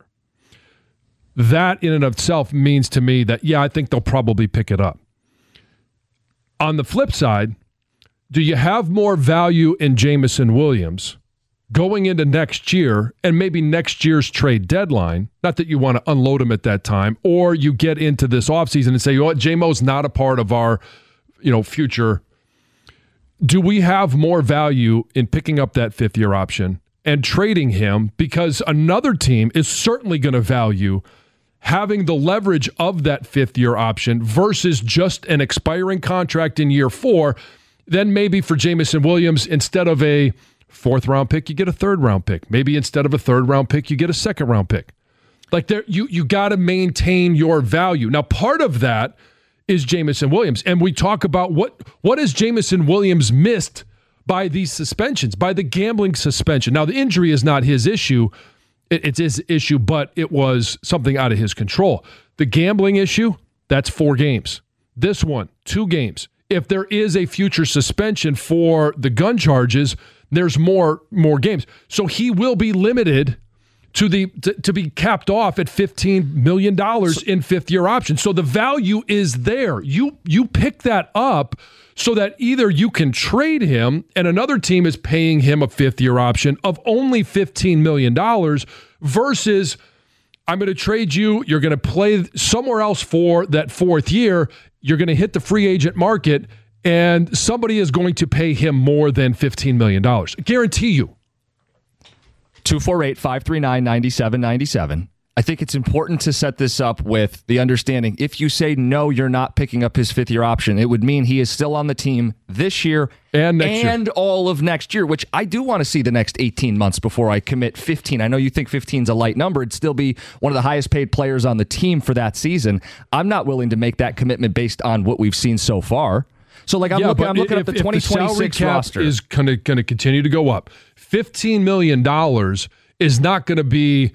That in and of itself means to me that, I think they'll probably pick it up. On the flip side, do you have more value in Jameson Williams going into next year and maybe next year's trade deadline? Not that you want to unload him at that time, or you get into this offseason and say, you know what, J-Mo's not a part of our future. Do we have more value in picking up that 5th-year option and trading him, because another team is certainly going to value having the leverage of that 5th-year option versus just an expiring contract in year 4? Then maybe for Jameson Williams, instead of a 4th-round pick, you get a 3rd-round pick. Maybe instead of a 3rd-round pick, you get a 2nd-round pick. Like, you got to maintain your value. Now, part of that is Jameson Williams. And we talk about what has Jameson Williams missed by these suspensions, by the gambling suspension. Now, the injury is not his issue. It's his issue, but it was something out of his control. The gambling issue, that's 4 games. This one, 2 games. If there is a future suspension for the gun charges, there's more games. So he will be limited to be capped off at $15 million in fifth-year options. So the value is there. You pick that up so that either you can trade him and another team is paying him a fifth-year option of only $15 million versus I'm going to trade you, you're going to play somewhere else for that fourth year, you're going to hit the free agent market, and somebody is going to pay him more than $15 million. I guarantee you. 248-539-9797. I think it's important to set this up with the understanding if you say no, you're not picking up his fifth-year option, it would mean he is still on the team this year and next year. All of next year, which I do want to see the next 18 months before I commit 15. I know you think 15 is a light number. It'd still be one of the highest paid players on the team for that season. I'm not willing to make that commitment based on what we've seen so far. So, like, I'm looking at the 2026 roster. Is going to continue to go up. $15 million is not going to be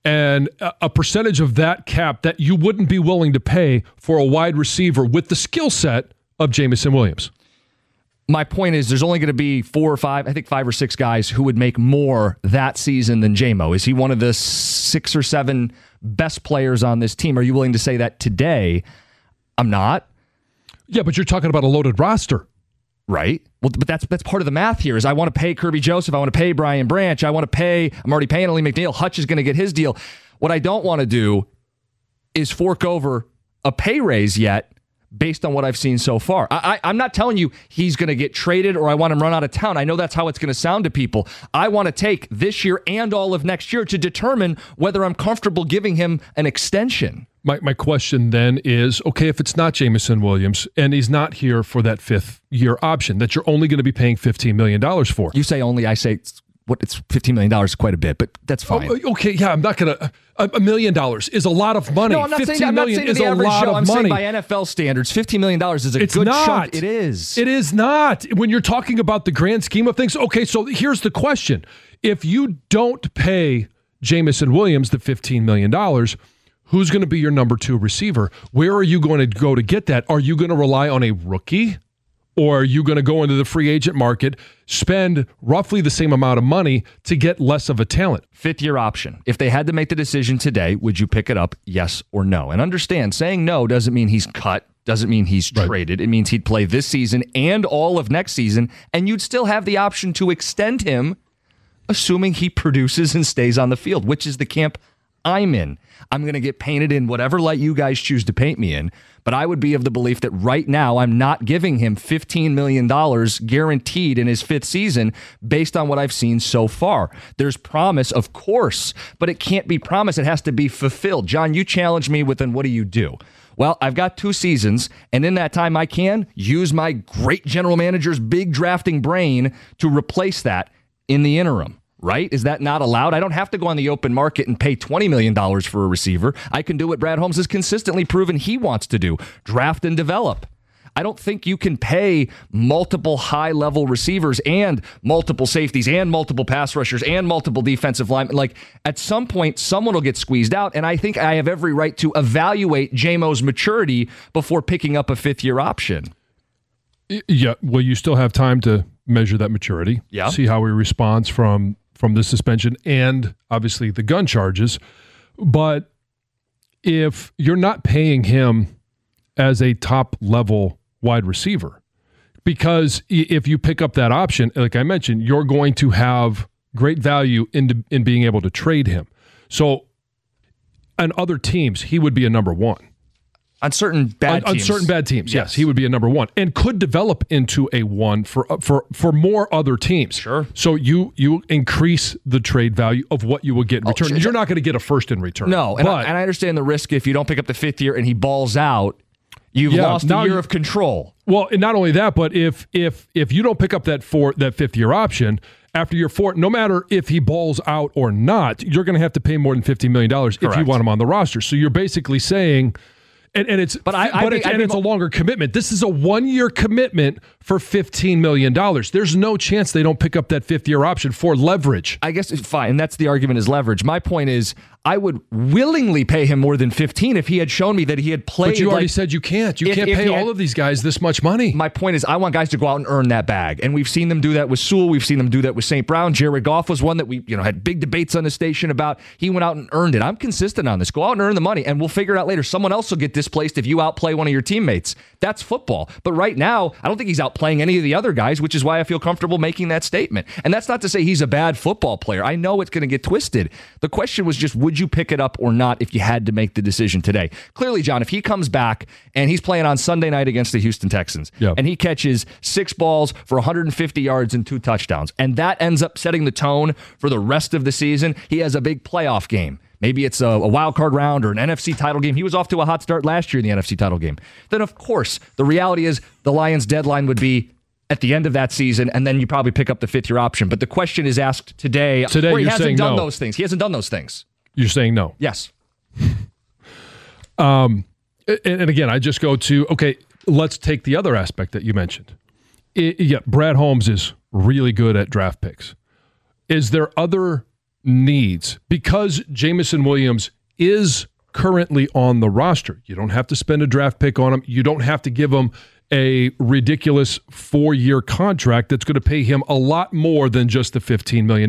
a percentage of that cap that you wouldn't be willing to pay for a wide receiver with the skill set of Jameson Williams. My point is there's only going to be 4 or 5, I think 5 or 6 guys who would make more that season than J-Mo. Is he one of the 6 or 7 best players on this team? Are you willing to say that today? I'm not. Yeah, but you're talking about a loaded roster. Right. Well, but that's part of the math here is I want to pay Kirby Joseph. I want to pay Brian Branch. I'm already paying Ali McNeil. Hutch is going to get his deal. What I don't want to do is fork over a pay raise yet based on what I've seen so far. I'm not telling you he's going to get traded or I want him run out of town. I know that's how it's going to sound to people. I want to take this year and all of next year to determine whether I'm comfortable giving him an extension. My question then is, okay, if it's not Jameson Williams and he's not here for that fifth-year option that you're only going to be paying $15 million for. You say only, I say it's $15 million is quite a bit, but that's fine. Okay, yeah, I'm not going to. $1 million is a lot of money. No, I'm not saying the average Joe. I'm saying by NFL standards, $15 million is a good chunk. It is. It is not. When you're talking about the grand scheme of things, okay, so here's the question. If you don't pay Jameson Williams the $15 million, who's going to be your number 2 receiver? Where are you going to go to get that? Are you going to rely on a rookie? Or are you going to go into the free agent market, spend roughly the same amount of money to get less of a talent? Fifth-year option. If they had to make the decision today, would you pick it up, yes or no? And understand, saying no doesn't mean he's cut, doesn't mean he's traded. It means he'd play this season and all of next season, and you'd still have the option to extend him, assuming he produces and stays on the field, which is the camp I'm in. I'm going to get painted in whatever light you guys choose to paint me in, but I would be of the belief that right now I'm not giving him $15 million guaranteed in his 5th season based on what I've seen so far. There's promise, of course, but it can't be promise. It has to be fulfilled. John, you challenged me with, then what do you do? Well, I've got 2 seasons, and in that time I can use my great general manager's big drafting brain to replace that in the interim. Right? Is that not allowed? I don't have to go on the open market and pay $20 million for a receiver. I can do what Brad Holmes has consistently proven he wants to do, draft and develop. I don't think you can pay multiple high-level receivers and multiple safeties and multiple pass rushers and multiple defensive linemen. Like, at some point, someone will get squeezed out, and I think I have every right to evaluate J-Mo's maturity before picking up a 5th-year option. Yeah, well, you still have time to measure that maturity, see how he responds from the suspension and obviously the gun charges. But if you're not paying him as a top level wide receiver, because if you pick up that option, like I mentioned, you're going to have great value in being able to trade him. So on other teams, he would be a number 1. On certain bad teams. On certain bad teams, yes, he would be a number 1 and could develop into a 1 for more other teams. Sure. So you increase the trade value of what you will get in return. You're not going to get a first in return. No, and I understand the risk if you don't pick up the 5th year and he balls out, you've lost a year of control. Well, and not only that, but if you don't pick up that 5th year option after your 4th, no matter if he balls out or not, you're going to have to pay more than $50 million if you want him on the roster. So you're basically saying, And it's a longer commitment. This is a 1-year commitment for $15 million. There's no chance they don't pick up that 5th-year option for leverage. I guess it's fine. And that's the argument is leverage. My point is, I would willingly pay him more than 15 if he had shown me that he had played. But you already said you can't. You can't pay all of these guys this much money. My point is, I want guys to go out and earn that bag. And we've seen them do that with Sewell. We've seen them do that with St. Brown. Jared Goff was one that we had big debates on the station about. He went out and earned it. I'm consistent on this. Go out and earn the money, and we'll figure it out later. Someone else will get displaced if you outplay one of your teammates. That's football. But right now, I don't think he's outplaying any of the other guys, which is why I feel comfortable making that statement. And that's not to say he's a bad football player. I know it's going to get twisted. The question was just, would you pick it up or not if you had to make the decision today? Clearly, John, if he comes back and he's playing on Sunday night against the Houston Texans, and he catches 6 balls for 150 yards and 2 touchdowns, and that ends up setting the tone for the rest of the season, he has a big playoff game. Maybe it's a wild card round or an NFC title game. He was off to a hot start last year in the NFC title game. Then, of course, the reality is the Lions' deadline would be at the end of that season, and then you probably pick up the 5th-year option. But the question is asked today where he hasn't done those things. He hasn't done those things. You're saying no? Yes. And again, I just go to, okay, let's take the other aspect that you mentioned. Brad Holmes is really good at draft picks. Is there other needs? Because Jameson Williams is currently on the roster, you don't have to spend a draft pick on him. You don't have to give him a ridiculous 4-year contract that's going to pay him a lot more than just the $15 million.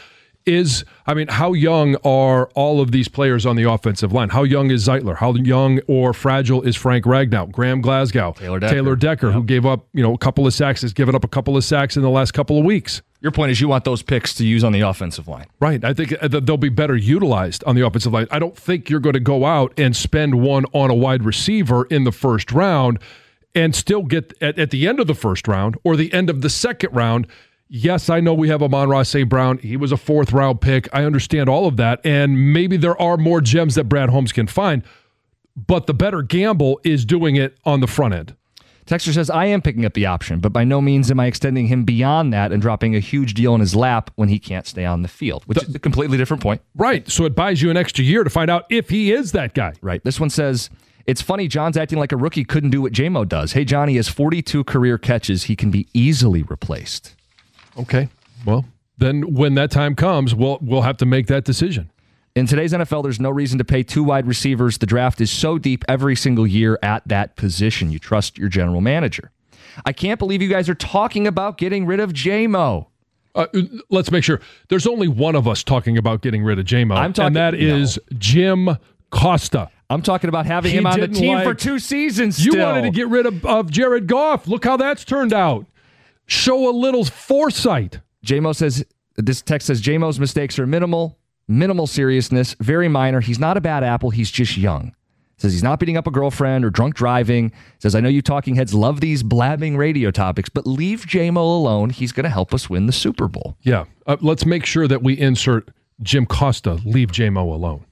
How young are all of these players on the offensive line? How young is Zeitler? How young or fragile is Frank Ragnow, Graham Glasgow, Taylor Decker, who gave up, a couple of sacks, has given up a couple of sacks in the last couple of weeks. Your point is you want those picks to use on the offensive line. Right. I think they'll be better utilized on the offensive line. I don't think you're going to go out and spend one on a wide receiver in the first round and still get at the end of the first round or the end of the second round. Yes, I know we have Amon-Ra St. Brown. He was a 4th-round pick. I understand all of that, and maybe there are more gems that Brad Holmes can find, but the better gamble is doing it on the front end. Texter says, I am picking up the option, but by no means am I extending him beyond that and dropping a huge deal in his lap when he can't stay on the field, which is a completely different point. Right, so it buys you an extra year to find out if he is that guy. Right. This one says, it's funny, John's acting like a rookie couldn't do what J-Mo does. Hey, Johnny has 42 career catches. He can be easily replaced. Okay, well, then when that time comes, we'll have to make that decision. In today's NFL, there's no reason to pay 2 wide receivers. The draft is so deep every single year at that position. You trust your general manager. I can't believe you guys are talking about getting rid of J-Mo. Let's make sure. There's only one of us talking about getting rid of J-Mo, and that is Jim Costa. I'm talking about having him on the team for 2 seasons still. You wanted to get rid of Jared Goff. Look how that's turned out. Show a little foresight. J-Mo says, this text says, J-Mo's mistakes are minimal seriousness, very minor. He's not a bad apple. He's just young. Says he's not beating up a girlfriend or drunk driving. Says, I know you talking heads love these blabbing radio topics, but leave J-Mo alone. He's going to help us win the Super Bowl. Yeah. Let's make sure that we insert Jim Costa, leave J-Mo alone.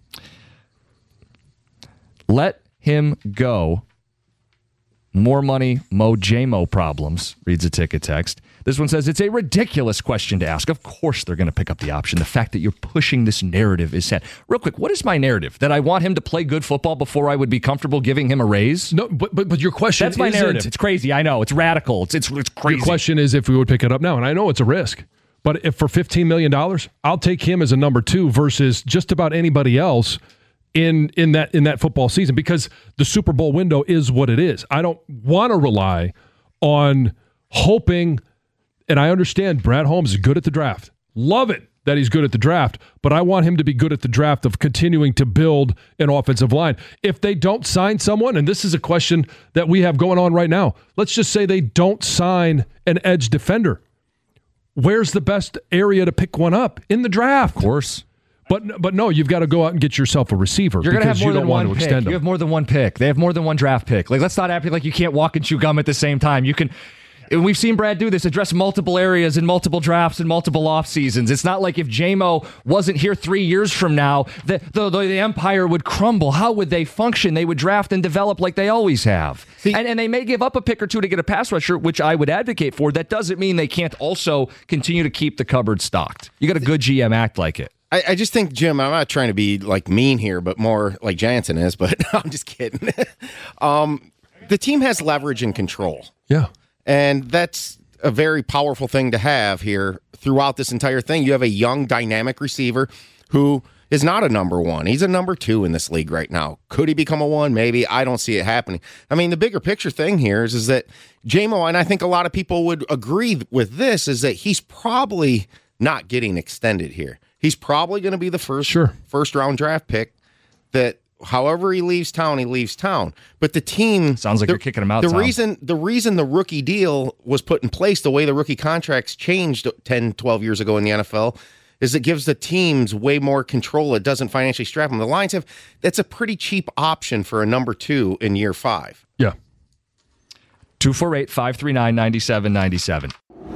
Let him go. More money, Mo J-Mo problems, reads a ticket text. This one says, it's a ridiculous question to ask. Of course they're going to pick up the option. The fact that you're pushing this narrative is sad. Real quick, what is my narrative? That I want him to play good football before I would be comfortable giving him a raise? No, but your question That's my narrative. It's crazy. I know. It's radical. It's crazy. Your question is if we would pick it up now, and I know it's a risk. But if for $15 million, I'll take him as a number 2 versus just about anybody else in that football season, because the Super Bowl window is what it is. I don't want to rely on hoping, and I understand Brad Holmes is good at the draft. Love it that he's good at the draft, but I want him to be good at the draft of continuing to build an offensive line. If they don't sign someone, and this is a question that we have going on right now, let's just say they don't sign an edge defender. Where's the best area to pick one up? In the draft. Of course. But no, you've got to go out and get yourself a receiver. You're going to have more than one pick. Extend them. You have more than one pick. They have more than one draft pick. Like, let's not act like you can't walk and chew gum at the same time. You can. We've seen Brad do this, address multiple areas in multiple drafts and multiple off seasons. It's not like if J-Mo wasn't here 3 years from now, the empire would crumble. How would they function? They would draft and develop like they always have. And they may give up a pick or 2 to get a pass rusher, which I would advocate for. That doesn't mean they can't also continue to keep the cupboard stocked. You got a good GM, act like it. I just think, Jim, I'm not trying to be like mean here, but more like Jansen is, but I'm just kidding. The team has leverage and control. Yeah. And that's a very powerful thing to have here throughout this entire thing. You have a young, dynamic receiver who is not a number one. He's a number 2 in this league right now. Could he become a 1? Maybe. I don't see it happening. I mean, the bigger picture thing here is that J-Mo, and I think a lot of people would agree with this, is that he's probably not getting extended here. He's probably going to be the first round draft pick that however he leaves town, he leaves town. But the team... Sounds like you're kicking him out, The Tom. reason the rookie deal was put in place, the way the rookie contracts changed 10, 12 years ago in the NFL, is it gives the teams way more control. It doesn't financially strap them. The Lions that's a pretty cheap option for a number 2 in year 5. Yeah. 248-539-9797.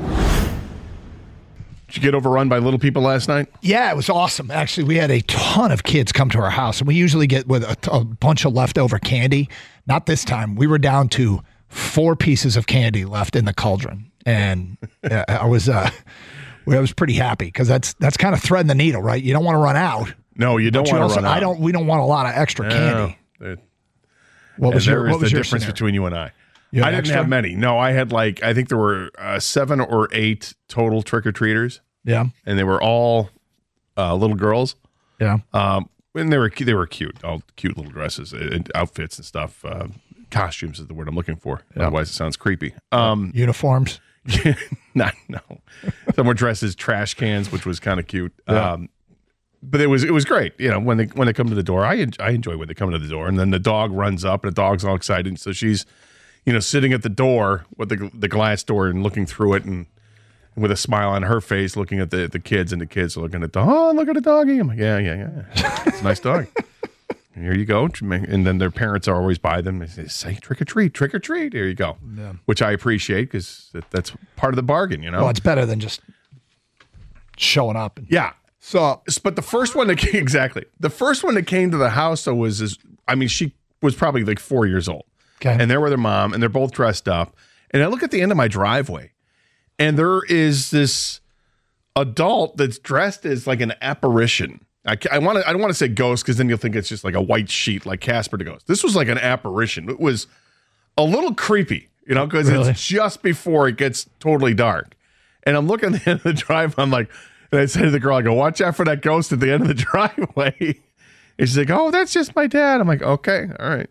Did you get overrun by little people last night? Yeah, it was awesome. Actually, we had a ton of kids come to our house, and we usually get with a bunch of leftover candy. Not this time. We were down to 4 pieces of candy left in the cauldron, and I was pretty happy because that's kind of threading the needle, right? You don't want to run out. No, you don't want to run out. We don't want a lot of extra candy. What was the your difference scenario? between you and I? You had I didn't extra? have many. No, I had I think there were 7 or 8 total trick-or-treaters. Yeah. And they were all little girls. Yeah. And they were cute, all cute little dresses, and outfits and stuff. Costumes is the word I'm looking for. Yeah. Otherwise, it sounds creepy. Uniforms. No. Some were dressed as trash cans, which was kind of cute. Yeah. But it was great. You know, when they come to the door, I enjoy when they come to the door, and then the dog runs up, and the dog's all excited. So she's, sitting at the door with the glass door and looking through it, and with a smile on her face, looking at the kids, and the kids are looking at look at the doggy. I'm like, yeah. It's a nice dog. And here you go. And then their parents are always by them. They say, trick or treat. Here you go. Yeah. Which I appreciate because that's part of the bargain, Well, it's better than just showing up. Yeah. So, but the first one that came, the first one that came to the house though she was probably like 4 years old. Okay. And there were their mom, and they're both dressed up. And I look at the end of my driveway, and there is this adult that's dressed as like an apparition. I don't want to say ghost because then you'll think it's just like a white sheet like Casper the Ghost. This was like an apparition. It was a little creepy, because it's just before it gets totally dark. And I'm looking at the end of the driveway. I'm like, and I say to the girl, I go, watch out for that ghost at the end of the driveway. And she's like, oh, that's just my dad. I'm like, okay, all right.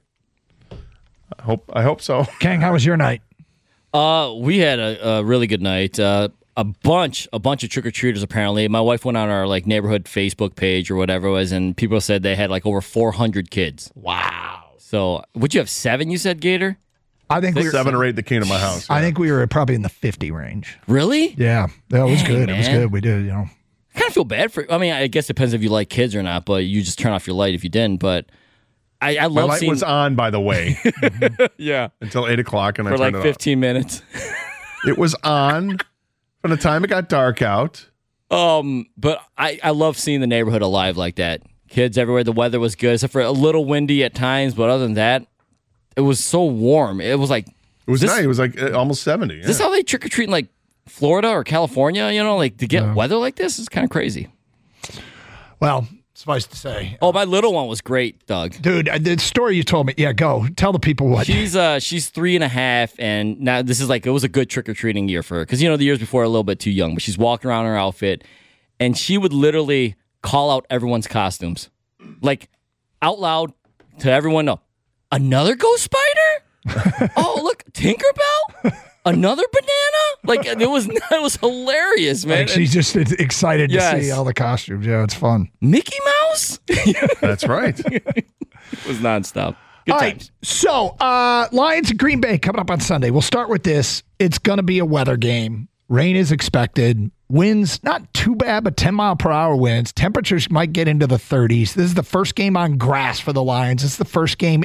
I hope so. Kang, how was your night? We had a really good night. A bunch of trick-or-treaters, apparently. My wife went on our neighborhood Facebook page or whatever it was, and people said they had over 400 kids. Wow. So, would you have 7, you said, Gator? I think 7 or 8 that came to my house. I think we were probably in the 50 range. Really? Yeah. That was good. Man. It was good. We did, I kind of feel bad for, I guess it depends if you like kids or not, but you just turn off your light if you didn't, but I love my light seeing... was on, by the way. Yeah. Until 8 o'clock, and for I turned it 15 minutes. It was on from the time it got dark out. But I love seeing the neighborhood alive like that. Kids everywhere. The weather was good, except for a little windy at times, but other than that, it was so warm. It was like... It was nice. It was almost 70. Is this how they trick-or-treat in Florida or California? To get weather like this is kind of crazy. Well... Suffice to say. Oh, my little one was great, Doug. Dude, the story you told me. Yeah, go. Tell the people what. She's 3.5, and now this is it was a good trick-or-treating year for her. Because, the years before, a little bit too young. But she's walking around in her outfit, and she would literally call out everyone's costumes. Out loud to everyone. No, another ghost spider? Oh, look, Tinkerbell? Another banana? It was hilarious, man. She's just excited to see all the costumes. Yeah, it's fun. Mickey Mouse? That's right. It was nonstop. Good all times. right, so Lions and Green Bay coming up on Sunday. We'll start with this. It's going to be a weather game. Rain is expected. Winds, not too bad, but 10-mile-per-hour winds. Temperatures might get into the 30s. This is the first game on grass for the Lions. It's the first game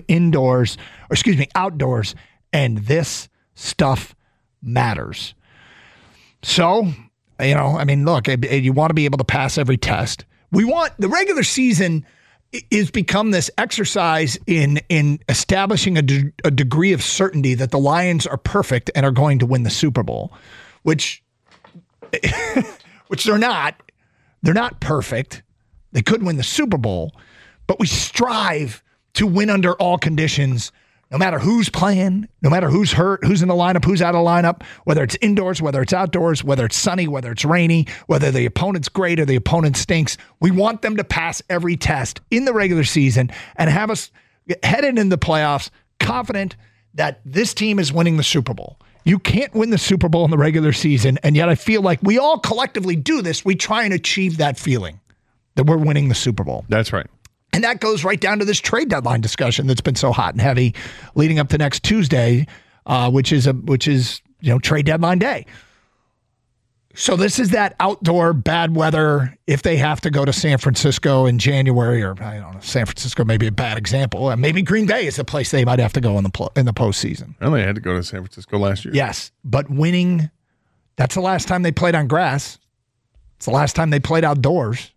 outdoors. And this stuff matters. So, look, you want to be able to pass every test. The regular season is become this exercise in establishing a degree of certainty that the Lions are perfect and are going to win the Super Bowl, which they're not. They're not perfect. They could win the Super Bowl, but we strive to win under all conditions, no matter who's playing, no matter who's hurt, who's in the lineup, who's out of lineup, whether it's indoors, whether it's outdoors, whether it's sunny, whether it's rainy, whether the opponent's great or the opponent stinks. We want them to pass every test in the regular season and have us headed in the playoffs confident that this team is winning the Super Bowl. You can't win the Super Bowl in the regular season, and yet I feel like we all collectively do this. We try and achieve that feeling that we're winning the Super Bowl. That's right. And that goes right down to this trade deadline discussion that's been so hot and heavy leading up to next Tuesday, which is trade deadline day. So this is that outdoor bad weather if they have to go to San Francisco in January, or I don't know, San Francisco may be a bad example. Maybe Green Bay is the place they might have to go in the postseason. Well, they had to go to San Francisco last year. Yes, but winning, that's the last time they played on grass. It's the last time they played outdoors.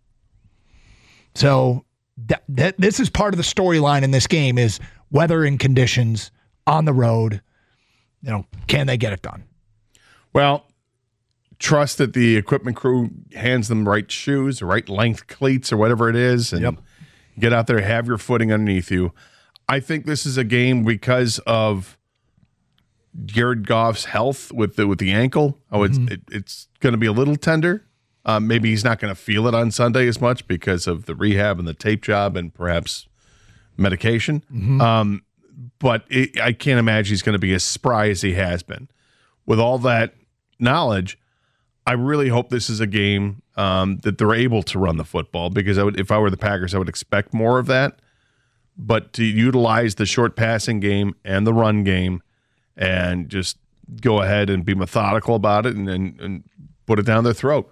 So this is part of the storyline in this game is weather and conditions on the road. Can they get it done? Well, trust that the equipment crew hands them the right shoes, the right length cleats, or whatever it is, and get out there, have your footing underneath you. I think this is a game because of Jared Goff's health with the ankle. It's going to be a little tender. Maybe he's not going to feel it on Sunday as much because of the rehab and the tape job and perhaps medication. But I can't imagine he's going to be as spry as he has been. With all that knowledge, I really hope this is a game that they're able to run the football, because if I were the Packers, I would expect more of that. But to utilize the short passing game and the run game and just go ahead and be methodical about it and put it down their throat,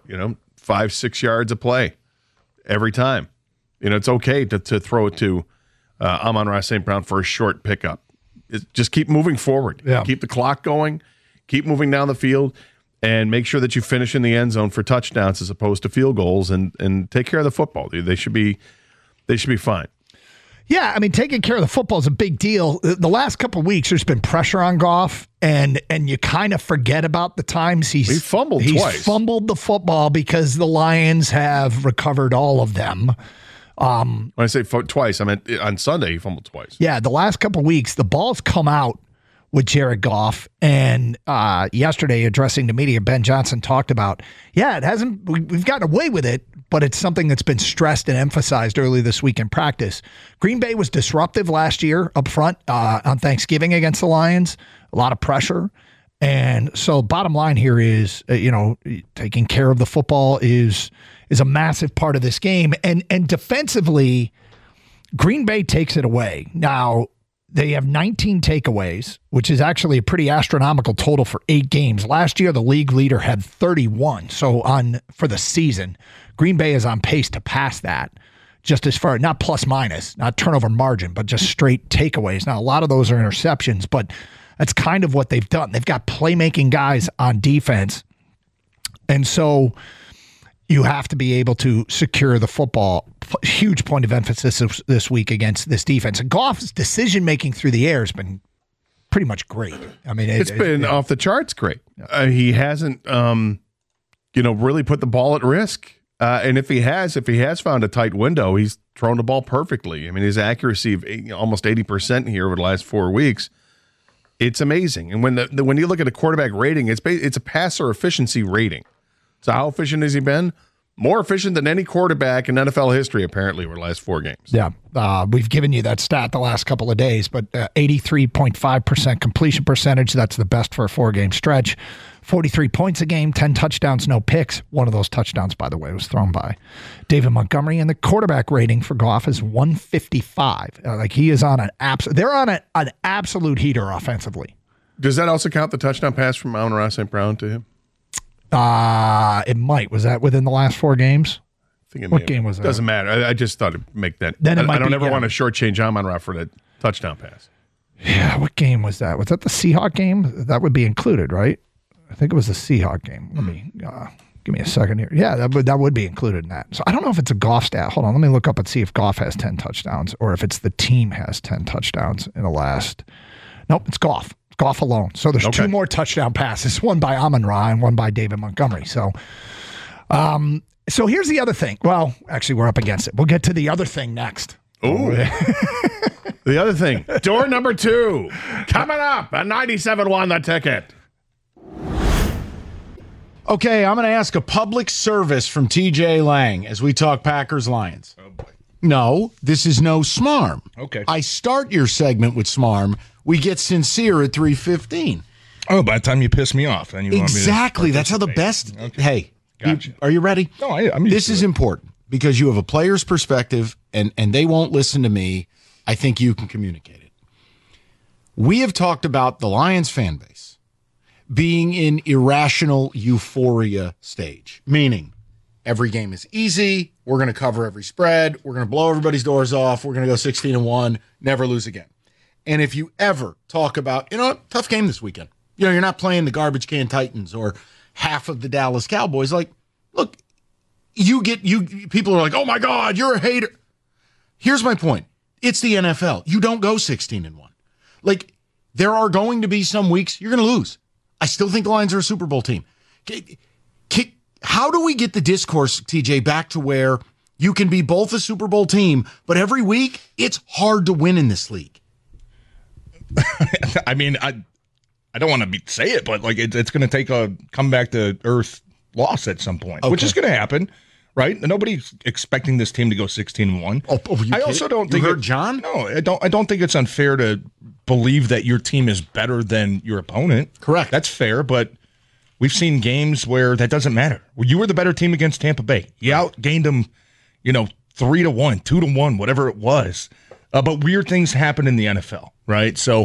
5-6 yards of play every time. It's okay to throw it to Amon-Ra St. Brown for a short pickup. Just keep moving forward. Yeah. Keep the clock going. Keep moving down the field, and make sure that you finish in the end zone for touchdowns as opposed to field goals, and take care of the football. They should be fine. Yeah, taking care of the football is a big deal. The last couple of weeks, there's been pressure on Goff, and you kind of forget about the times he fumbled twice. He's fumbled the football because the Lions have recovered all of them. When I say twice, I meant on Sunday he fumbled twice. Yeah, the last couple of weeks, the ball's come out with Jared Goff, and yesterday addressing the media, Ben Johnson talked about, it hasn't, we've gotten away with it, but it's something that's been stressed and emphasized early this week in practice. Green Bay was disruptive last year up front on Thanksgiving against the Lions, a lot of pressure. And so bottom line here is, taking care of the football is a massive part of this game. And defensively, Green Bay takes it away. Now, they have 19 takeaways, which is actually a pretty astronomical total for 8 games. Last year, the league leader had 31. So for the season, Green Bay is on pace to pass that, just as far, not plus minus, not turnover margin, but just straight takeaways. Now, a lot of those are interceptions, but that's kind of what they've done. They've got playmaking guys on defense. And so you have to be able to secure the football. Huge point of emphasis this week against this defense. And Goff's decision-making through the air has been pretty much great. It's been off the charts great. He hasn't, really put the ball at risk. And if he has found a tight window, he's thrown the ball perfectly. His accuracy of almost 80% here over the last 4 weeks, it's amazing. And when you look at a quarterback rating, it's a passer efficiency rating. So how efficient has he been? More efficient than any quarterback in NFL history, apparently, over the last 4 games. Yeah, we've given you that stat the last couple of days, but 83.5% completion percentage. That's the best for a 4-game stretch. 43 points a game, 10 touchdowns, no picks. One of those touchdowns, by the way, was thrown by David Montgomery. And the quarterback rating for Goff is 155. He is on they're on an absolute heater offensively. Does that also count the touchdown pass from Amon-Ra St. Brown to him? It might. Was that within the last 4 games? What game was that? Doesn't matter. I just thought it'd make that. Then I don't ever want to shortchange Amon-Ra for the touchdown pass. Yeah, what game was that? Was that the Seahawk game? That would be included, right? I think it was the Seahawk game. Let me give me a second here. Yeah, that would be included in that. So I don't know if it's a Goff stat. Hold on, let me look up and see if Goff has 10 touchdowns or if it's the team has 10 touchdowns in the last. Nope, it's Goff. Goff alone. So there's 2 more touchdown passes, one by Amon-Ra and one by David Montgomery. So So here's the other thing. Well, actually, we're up against it. We'll get to the other thing next. Ooh. The other thing, door number 2, coming up at 97.1 The Ticket. Okay, I'm going to ask a public service from TJ Lang as we talk Packers-Lions. Oh, boy. No, this is no smarm. Okay. I start your segment with smarm. We get sincere at 3:15. Oh, by the time you piss me off, then you exactly. Want me to That's how the best. Okay. Hey, gotcha. Are you ready? No, I'm used This to is it. important because you have a player's perspective, and they won't listen to me. I think you can communicate it. We have talked about the Lions fan base being in irrational euphoria stage, meaning every game is easy. We're going to cover every spread. We're going to blow everybody's doors off. We're going to go 16-1, never lose again. And if you ever talk about, tough game this weekend. You're not playing the garbage can Titans or half of the Dallas Cowboys. Like, look, people are like, oh my God, you're a hater. Here's my point. It's the NFL. You don't go 16-1. Like, there are going to be some weeks you're going to lose. I still think the Lions are a Super Bowl team. How do we get the discourse, TJ, back to where you can be both a Super Bowl team, but every week it's hard to win in this league? I mean, I don't want to say it, but like it's going to take a come back to earth loss at some point, which is going to happen, right? Nobody's expecting this team to go 16-1. I also don't think John. No, I don't think it's unfair to believe that your team is better than your opponent. Correct. That's fair, but we've seen games where that doesn't matter. Well, you were the better team against Tampa Bay. You outgained them, 3-1, 2-1, whatever it was. But weird things happen in the NFL, right? So,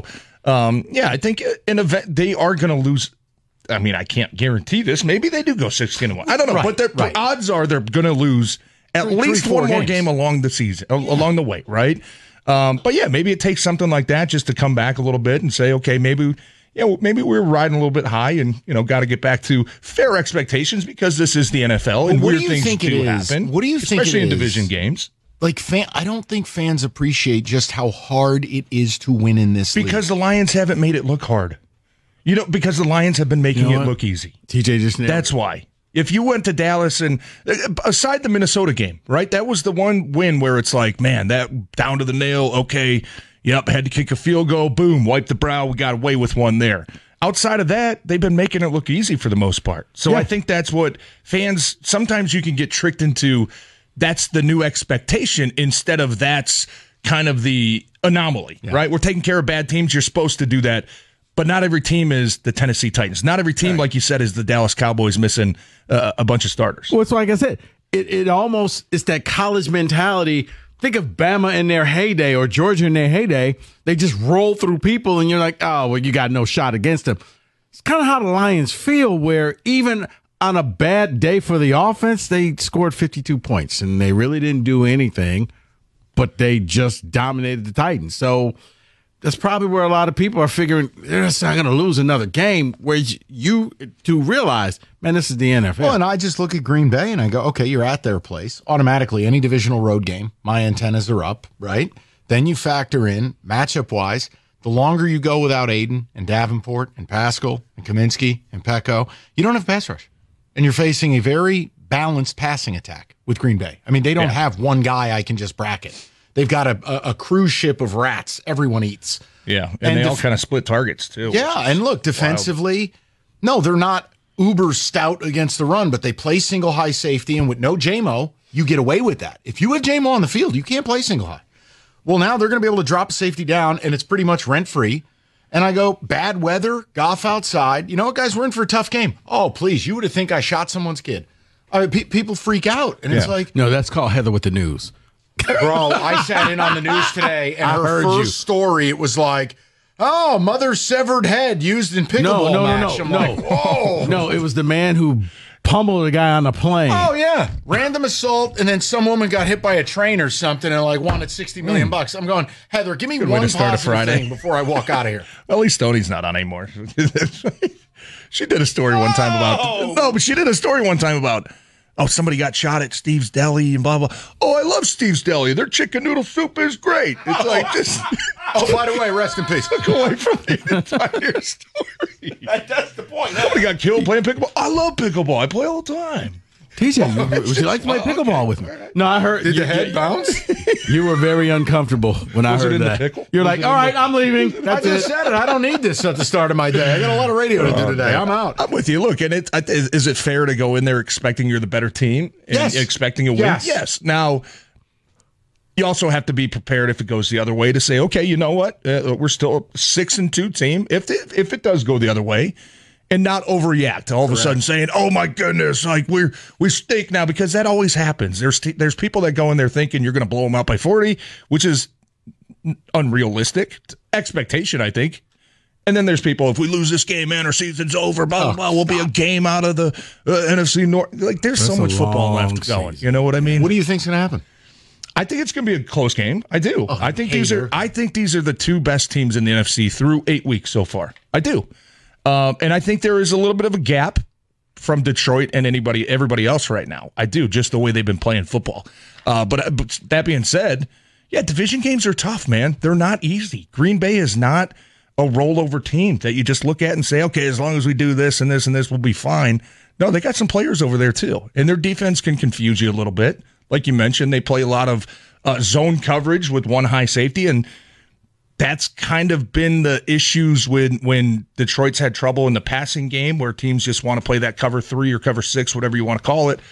I think an event they are going to lose. I mean, I can't guarantee this. Maybe they do go 16-1. I don't know, but the odds are they're going to lose at least one more game along the season, along the way, right? But yeah, maybe it takes something like that just to come back a little bit and say, okay, maybe we're riding a little bit high and got to get back to fair expectations because this is the NFL and weird things do happen. What do you think? Especially in division games. Like I don't think fans appreciate just how hard it is to win in this league. Because the Lions haven't made it look hard. Because the Lions have been making it look easy. TJ just nailed That's why. If you went to Dallas and aside the Minnesota game, right? That was the one win where it's like, man, that down to the nail. Okay. Yep. Had to kick a field goal. Boom. Wipe the brow. We got away with one there. Outside of that, they've been making it look easy for the most part. So I think that's what fans, sometimes you can get tricked into. That's the new expectation instead of that's kind of the anomaly, right? We're taking care of bad teams. You're supposed to do that. But not every team is the Tennessee Titans. Not every team, like you said, is the Dallas Cowboys missing a bunch of starters. Well, it's like I said, it almost is that college mentality. Think of Bama in their heyday or Georgia in their heyday. They just roll through people and you're like, oh, well, you got no shot against them. It's kind of how the Lions feel where even on a bad day for the offense, they scored 52 points and they really didn't do anything, but they just dominated the Titans. So that's probably where a lot of people are figuring they're not going to lose another game where you to realize, man, this is the NFL. Well, and I just look at Green Bay and I go, okay, you're at their place. Automatically, any divisional road game, my antennas are up, right? Then you factor in, matchup-wise, the longer you go without Aiden and Davenport and Pascal and Kaminsky and Pecco, you don't have pass rush. And you're facing a very balanced passing attack with Green Bay. I mean, they don't have one guy I can just bracket. They've got a cruise ship of rats everyone eats. Yeah, and they all kind of split targets, too. Yeah, and look, defensively, no, they're not uber stout against the run, but they play single high safety, and with no J-Mo, you get away with that. If you have J-Mo on the field, you can't play single high. Well, now they're going to be able to drop safety down, and it's pretty much rent-free. And I go, bad weather, Goff outside. You know what, guys? We're in for a tough game. Oh, please, you would have think I shot someone's kid. People freak out, and it's like... No, that's called Heather with the news. Bro, I sat in on the news today, and her first story, it was like, oh, mother's severed head used in pickleball match. I'm like, whoa. No, it was the man who pummeled a guy on a plane. Oh, yeah. Random assault, and then some woman got hit by a train or something and wanted $60 million. I'm going, Heather, give me one positive thing before I walk out of here. At least Stoney's not on anymore. She did a story one time about... No, but she did a story one time about... Oh, somebody got shot at Steve's Deli and blah, blah. Oh, I love Steve's Deli. Their chicken noodle soup is great. It's like just... Oh, by the way, rest in peace. Look away from the entire story. That's the point. Somebody got killed playing pickleball. I love pickleball. I play all the time. TJ, would you like to play pickleball with me? No, I heard. Did the head bounce? You were very uncomfortable when I heard that. You're like, all right, I'm leaving. I just said it. I don't need this at the start of my day. I got a lot of radio to do today. I'm out. I'm with you. Look, and is it fair to go in there expecting you're the better team? And Yes. expecting a win? Yes. Now, you also have to be prepared if it goes the other way to say, okay, you know what? We're still a 6-2 team. If it does go the other way, and not overreact all of a sudden saying, oh my goodness, like we stink now, because that always happens. There's people that go in there thinking you're going to blow them out by 40, which is unrealistic expectation, I think. And then there's people, if we lose this game, man, our season's over, blah, blah, blah, we'll be a game out of the NFC North. Like, there's so much football left going. You know what I mean? What do you think's going to happen? I think it's going to be a close game. I do. I think these are the two best teams in the NFC through 8 weeks so far. I do. And I think there is a little bit of a gap from Detroit and everybody else right now. I do, just the way they've been playing football. But that being said, yeah, division games are tough, man. They're not easy. Green Bay is not a rollover team that you just look at and say, okay, as long as we do this and this and this, we'll be fine. No, they got some players over there too. And their defense can confuse you a little bit. Like you mentioned, they play a lot of zone coverage with one high safety, and that's kind of been the issues when Detroit's had trouble in the passing game, where teams just want to play that cover 3 or cover 6, whatever you want to call it,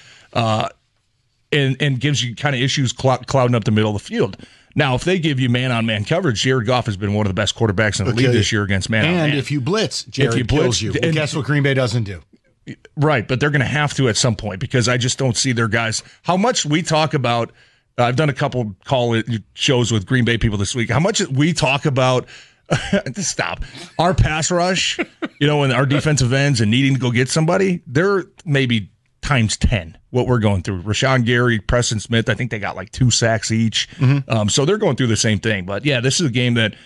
and gives you kind of issues clouding up the middle of the field. Now, if they give you man-on-man coverage, Jared Goff has been one of the best quarterbacks in the league this year against man-on-man. And if you blitz, Jared kills you. Well, guess what Green Bay doesn't do? Right, but they're going to have to at some point, because I just don't see their guys. How much we talk about, I've done a couple shows with Green Bay people this week, how much we talk about, stop, our pass rush, and our defensive ends and needing to go get somebody, they're maybe times 10 what we're going through. Rashawn Gary, Preston Smith, I think they got like 2 sacks each. Mm-hmm. So they're going through the same thing. But yeah, this is a game that,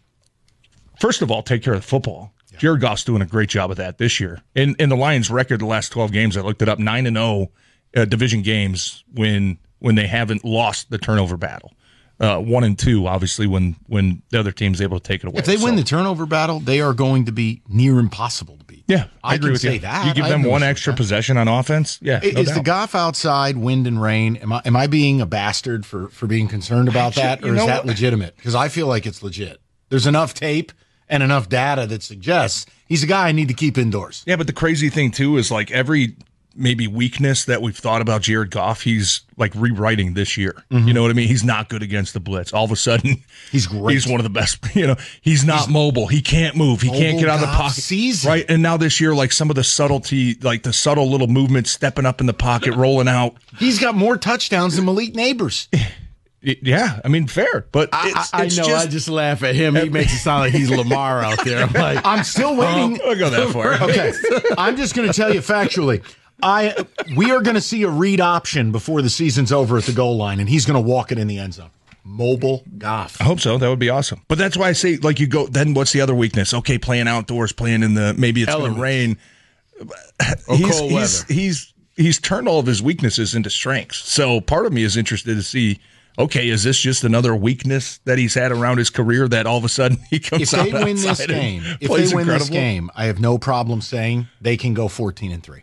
first of all, take care of the football. Yeah. Jared Goff's doing a great job of that this year. In the Lions' record the last 12 games, I looked it up, 9-0 division games when they haven't lost the turnover battle. 1-2, obviously, when the other team's able to take it away. If they win the turnover battle, they are going to be near impossible to beat. Yeah, I agree with you. That. You give them one extra possession on offense. Yeah, is the Goff outside wind and rain? Am I being a bastard for being concerned about that, or is that legitimate? Because I feel like it's legit. There's enough tape and enough data that suggests he's a guy I need to keep indoors. Yeah, but the crazy thing too is, like, every maybe weakness that we've thought about Jared Goff, he's like rewriting this year. Mm-hmm. You know what I mean? He's not good against the blitz. All of a sudden, he's great. He's one of the best. He's not mobile. He can't move. He can't get out of the pocket. Season. Right. And now this year, like, some of the subtlety, like the subtle little movements, stepping up in the pocket, rolling out. He's got more touchdowns than Malik Neighbors. Yeah, I mean, fair, but I just laugh at him. He makes it sound like he's Lamar out there. I'm like, I'm still waiting. I'll go that far. Okay, I'm just going to tell you factually. We are going to see a read option before the season's over at the goal line, and he's going to walk it in the end zone. Mobile Goff. I hope so. That would be awesome. But that's why I say, like, you go, then what's the other weakness? Okay, playing outdoors, playing in maybe it's going to rain. Or cold weather. He's turned all of his weaknesses into strengths. So part of me is interested to see, okay, is this just another weakness that he's had around his career that all of a sudden he comes out? If they win this game, I have no problem saying they can go 14-3.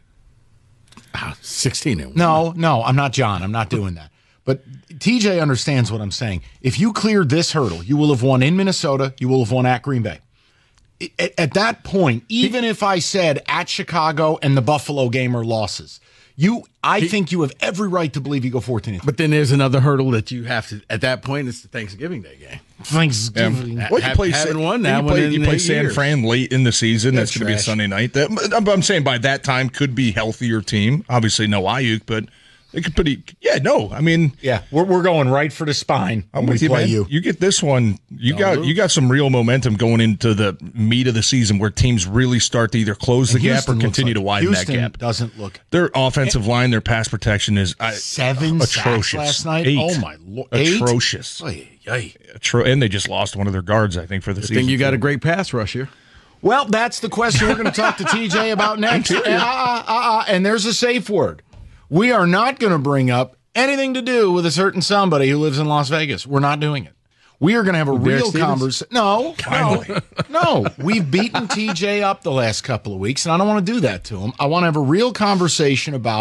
16-1. No, I'm not John. I'm not doing that. But TJ understands what I'm saying. If you clear this hurdle, you will have won in Minnesota. You will have won at Green Bay. At that point, even if I said at Chicago and the Buffalo game are losses, I think you have every right to believe you go 14-3. But then there's another hurdle that you have to, at that point, it's the Thanksgiving Day game. Thanksgiving. Well, you play San Fran late in the season. That's going to be a Sunday night. I'm saying by that time could be healthier team. Obviously, no Ayuk, but it could pretty. Yeah, no. I mean, yeah, we're going right for the spine. I'm with you, man. You get this one. You got some real momentum going into the meat of the season where teams really start to either close the gap or continue to widen that gap. Doesn't look. Their offensive line, their pass protection is 7 atrocious sacks last night. 8. Oh my Lord, atrocious. And they just lost one of their guards, I think, for the season. I think you got a great pass rush here. Well, that's the question we're going to talk to TJ about next. And there's a safe word. We are not going to bring up anything to do with a certain somebody who lives in Las Vegas. We're not doing it. We are going to have a real conversation. No. We've beaten TJ up the last couple of weeks, and I don't want to do that to him. I want to have a real conversation about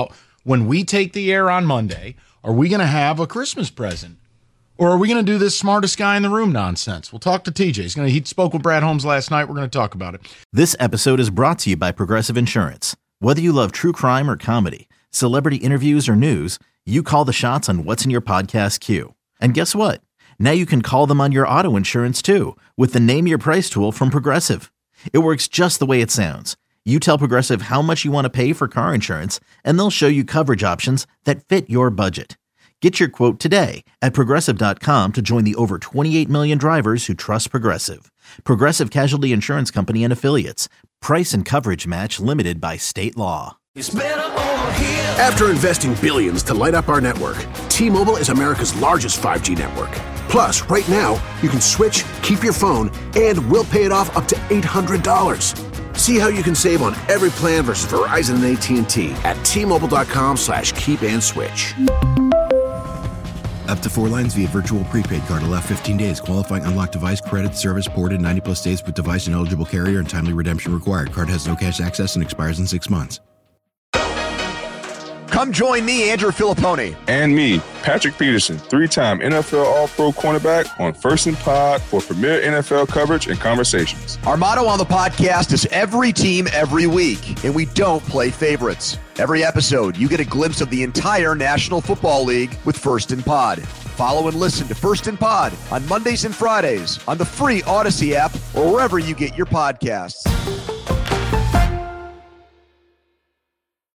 when we take the air on Monday, are we going to have a Christmas present? Or are we going to do this smartest guy in the room nonsense? We'll talk to TJ. He spoke with Brad Holmes last night. We're going to talk about it. This episode is brought to you by Progressive Insurance. Whether you love true crime or comedy, celebrity interviews or news, you call the shots on what's in your podcast queue. And guess what? Now you can call them on your auto insurance too with the Name Your Price tool from Progressive. It works just the way it sounds. You tell Progressive how much you want to pay for car insurance, and they'll show you coverage options that fit your budget. Get your quote today at Progressive.com to join the over 28 million drivers who trust Progressive. Progressive Casualty Insurance Company and Affiliates. Price and coverage match limited by state law. It's better over here. After investing billions to light up our network, T-Mobile is America's largest 5G network. Plus, right now, you can switch, keep your phone, and we'll pay it off up to $800. See how you can save on every plan versus Verizon and AT&T at T-Mobile.com/keep-and-switch. Up to 4 lines via virtual prepaid card. Allow 15 days. Qualifying unlocked device credit service ported 90+ days with device and eligible carrier and timely redemption required. Card has no cash access and expires in 6 months. Come join me, Andrew Filipponi. And me, Patrick Peterson, 3-time NFL All-Pro cornerback on First and Pod for premier NFL coverage and conversations. Our motto on the podcast is every team, every week, and we don't play favorites. Every episode, you get a glimpse of the entire National Football League with First and Pod. Follow and listen to First and Pod on Mondays and Fridays on the free Odyssey app or wherever you get your podcasts.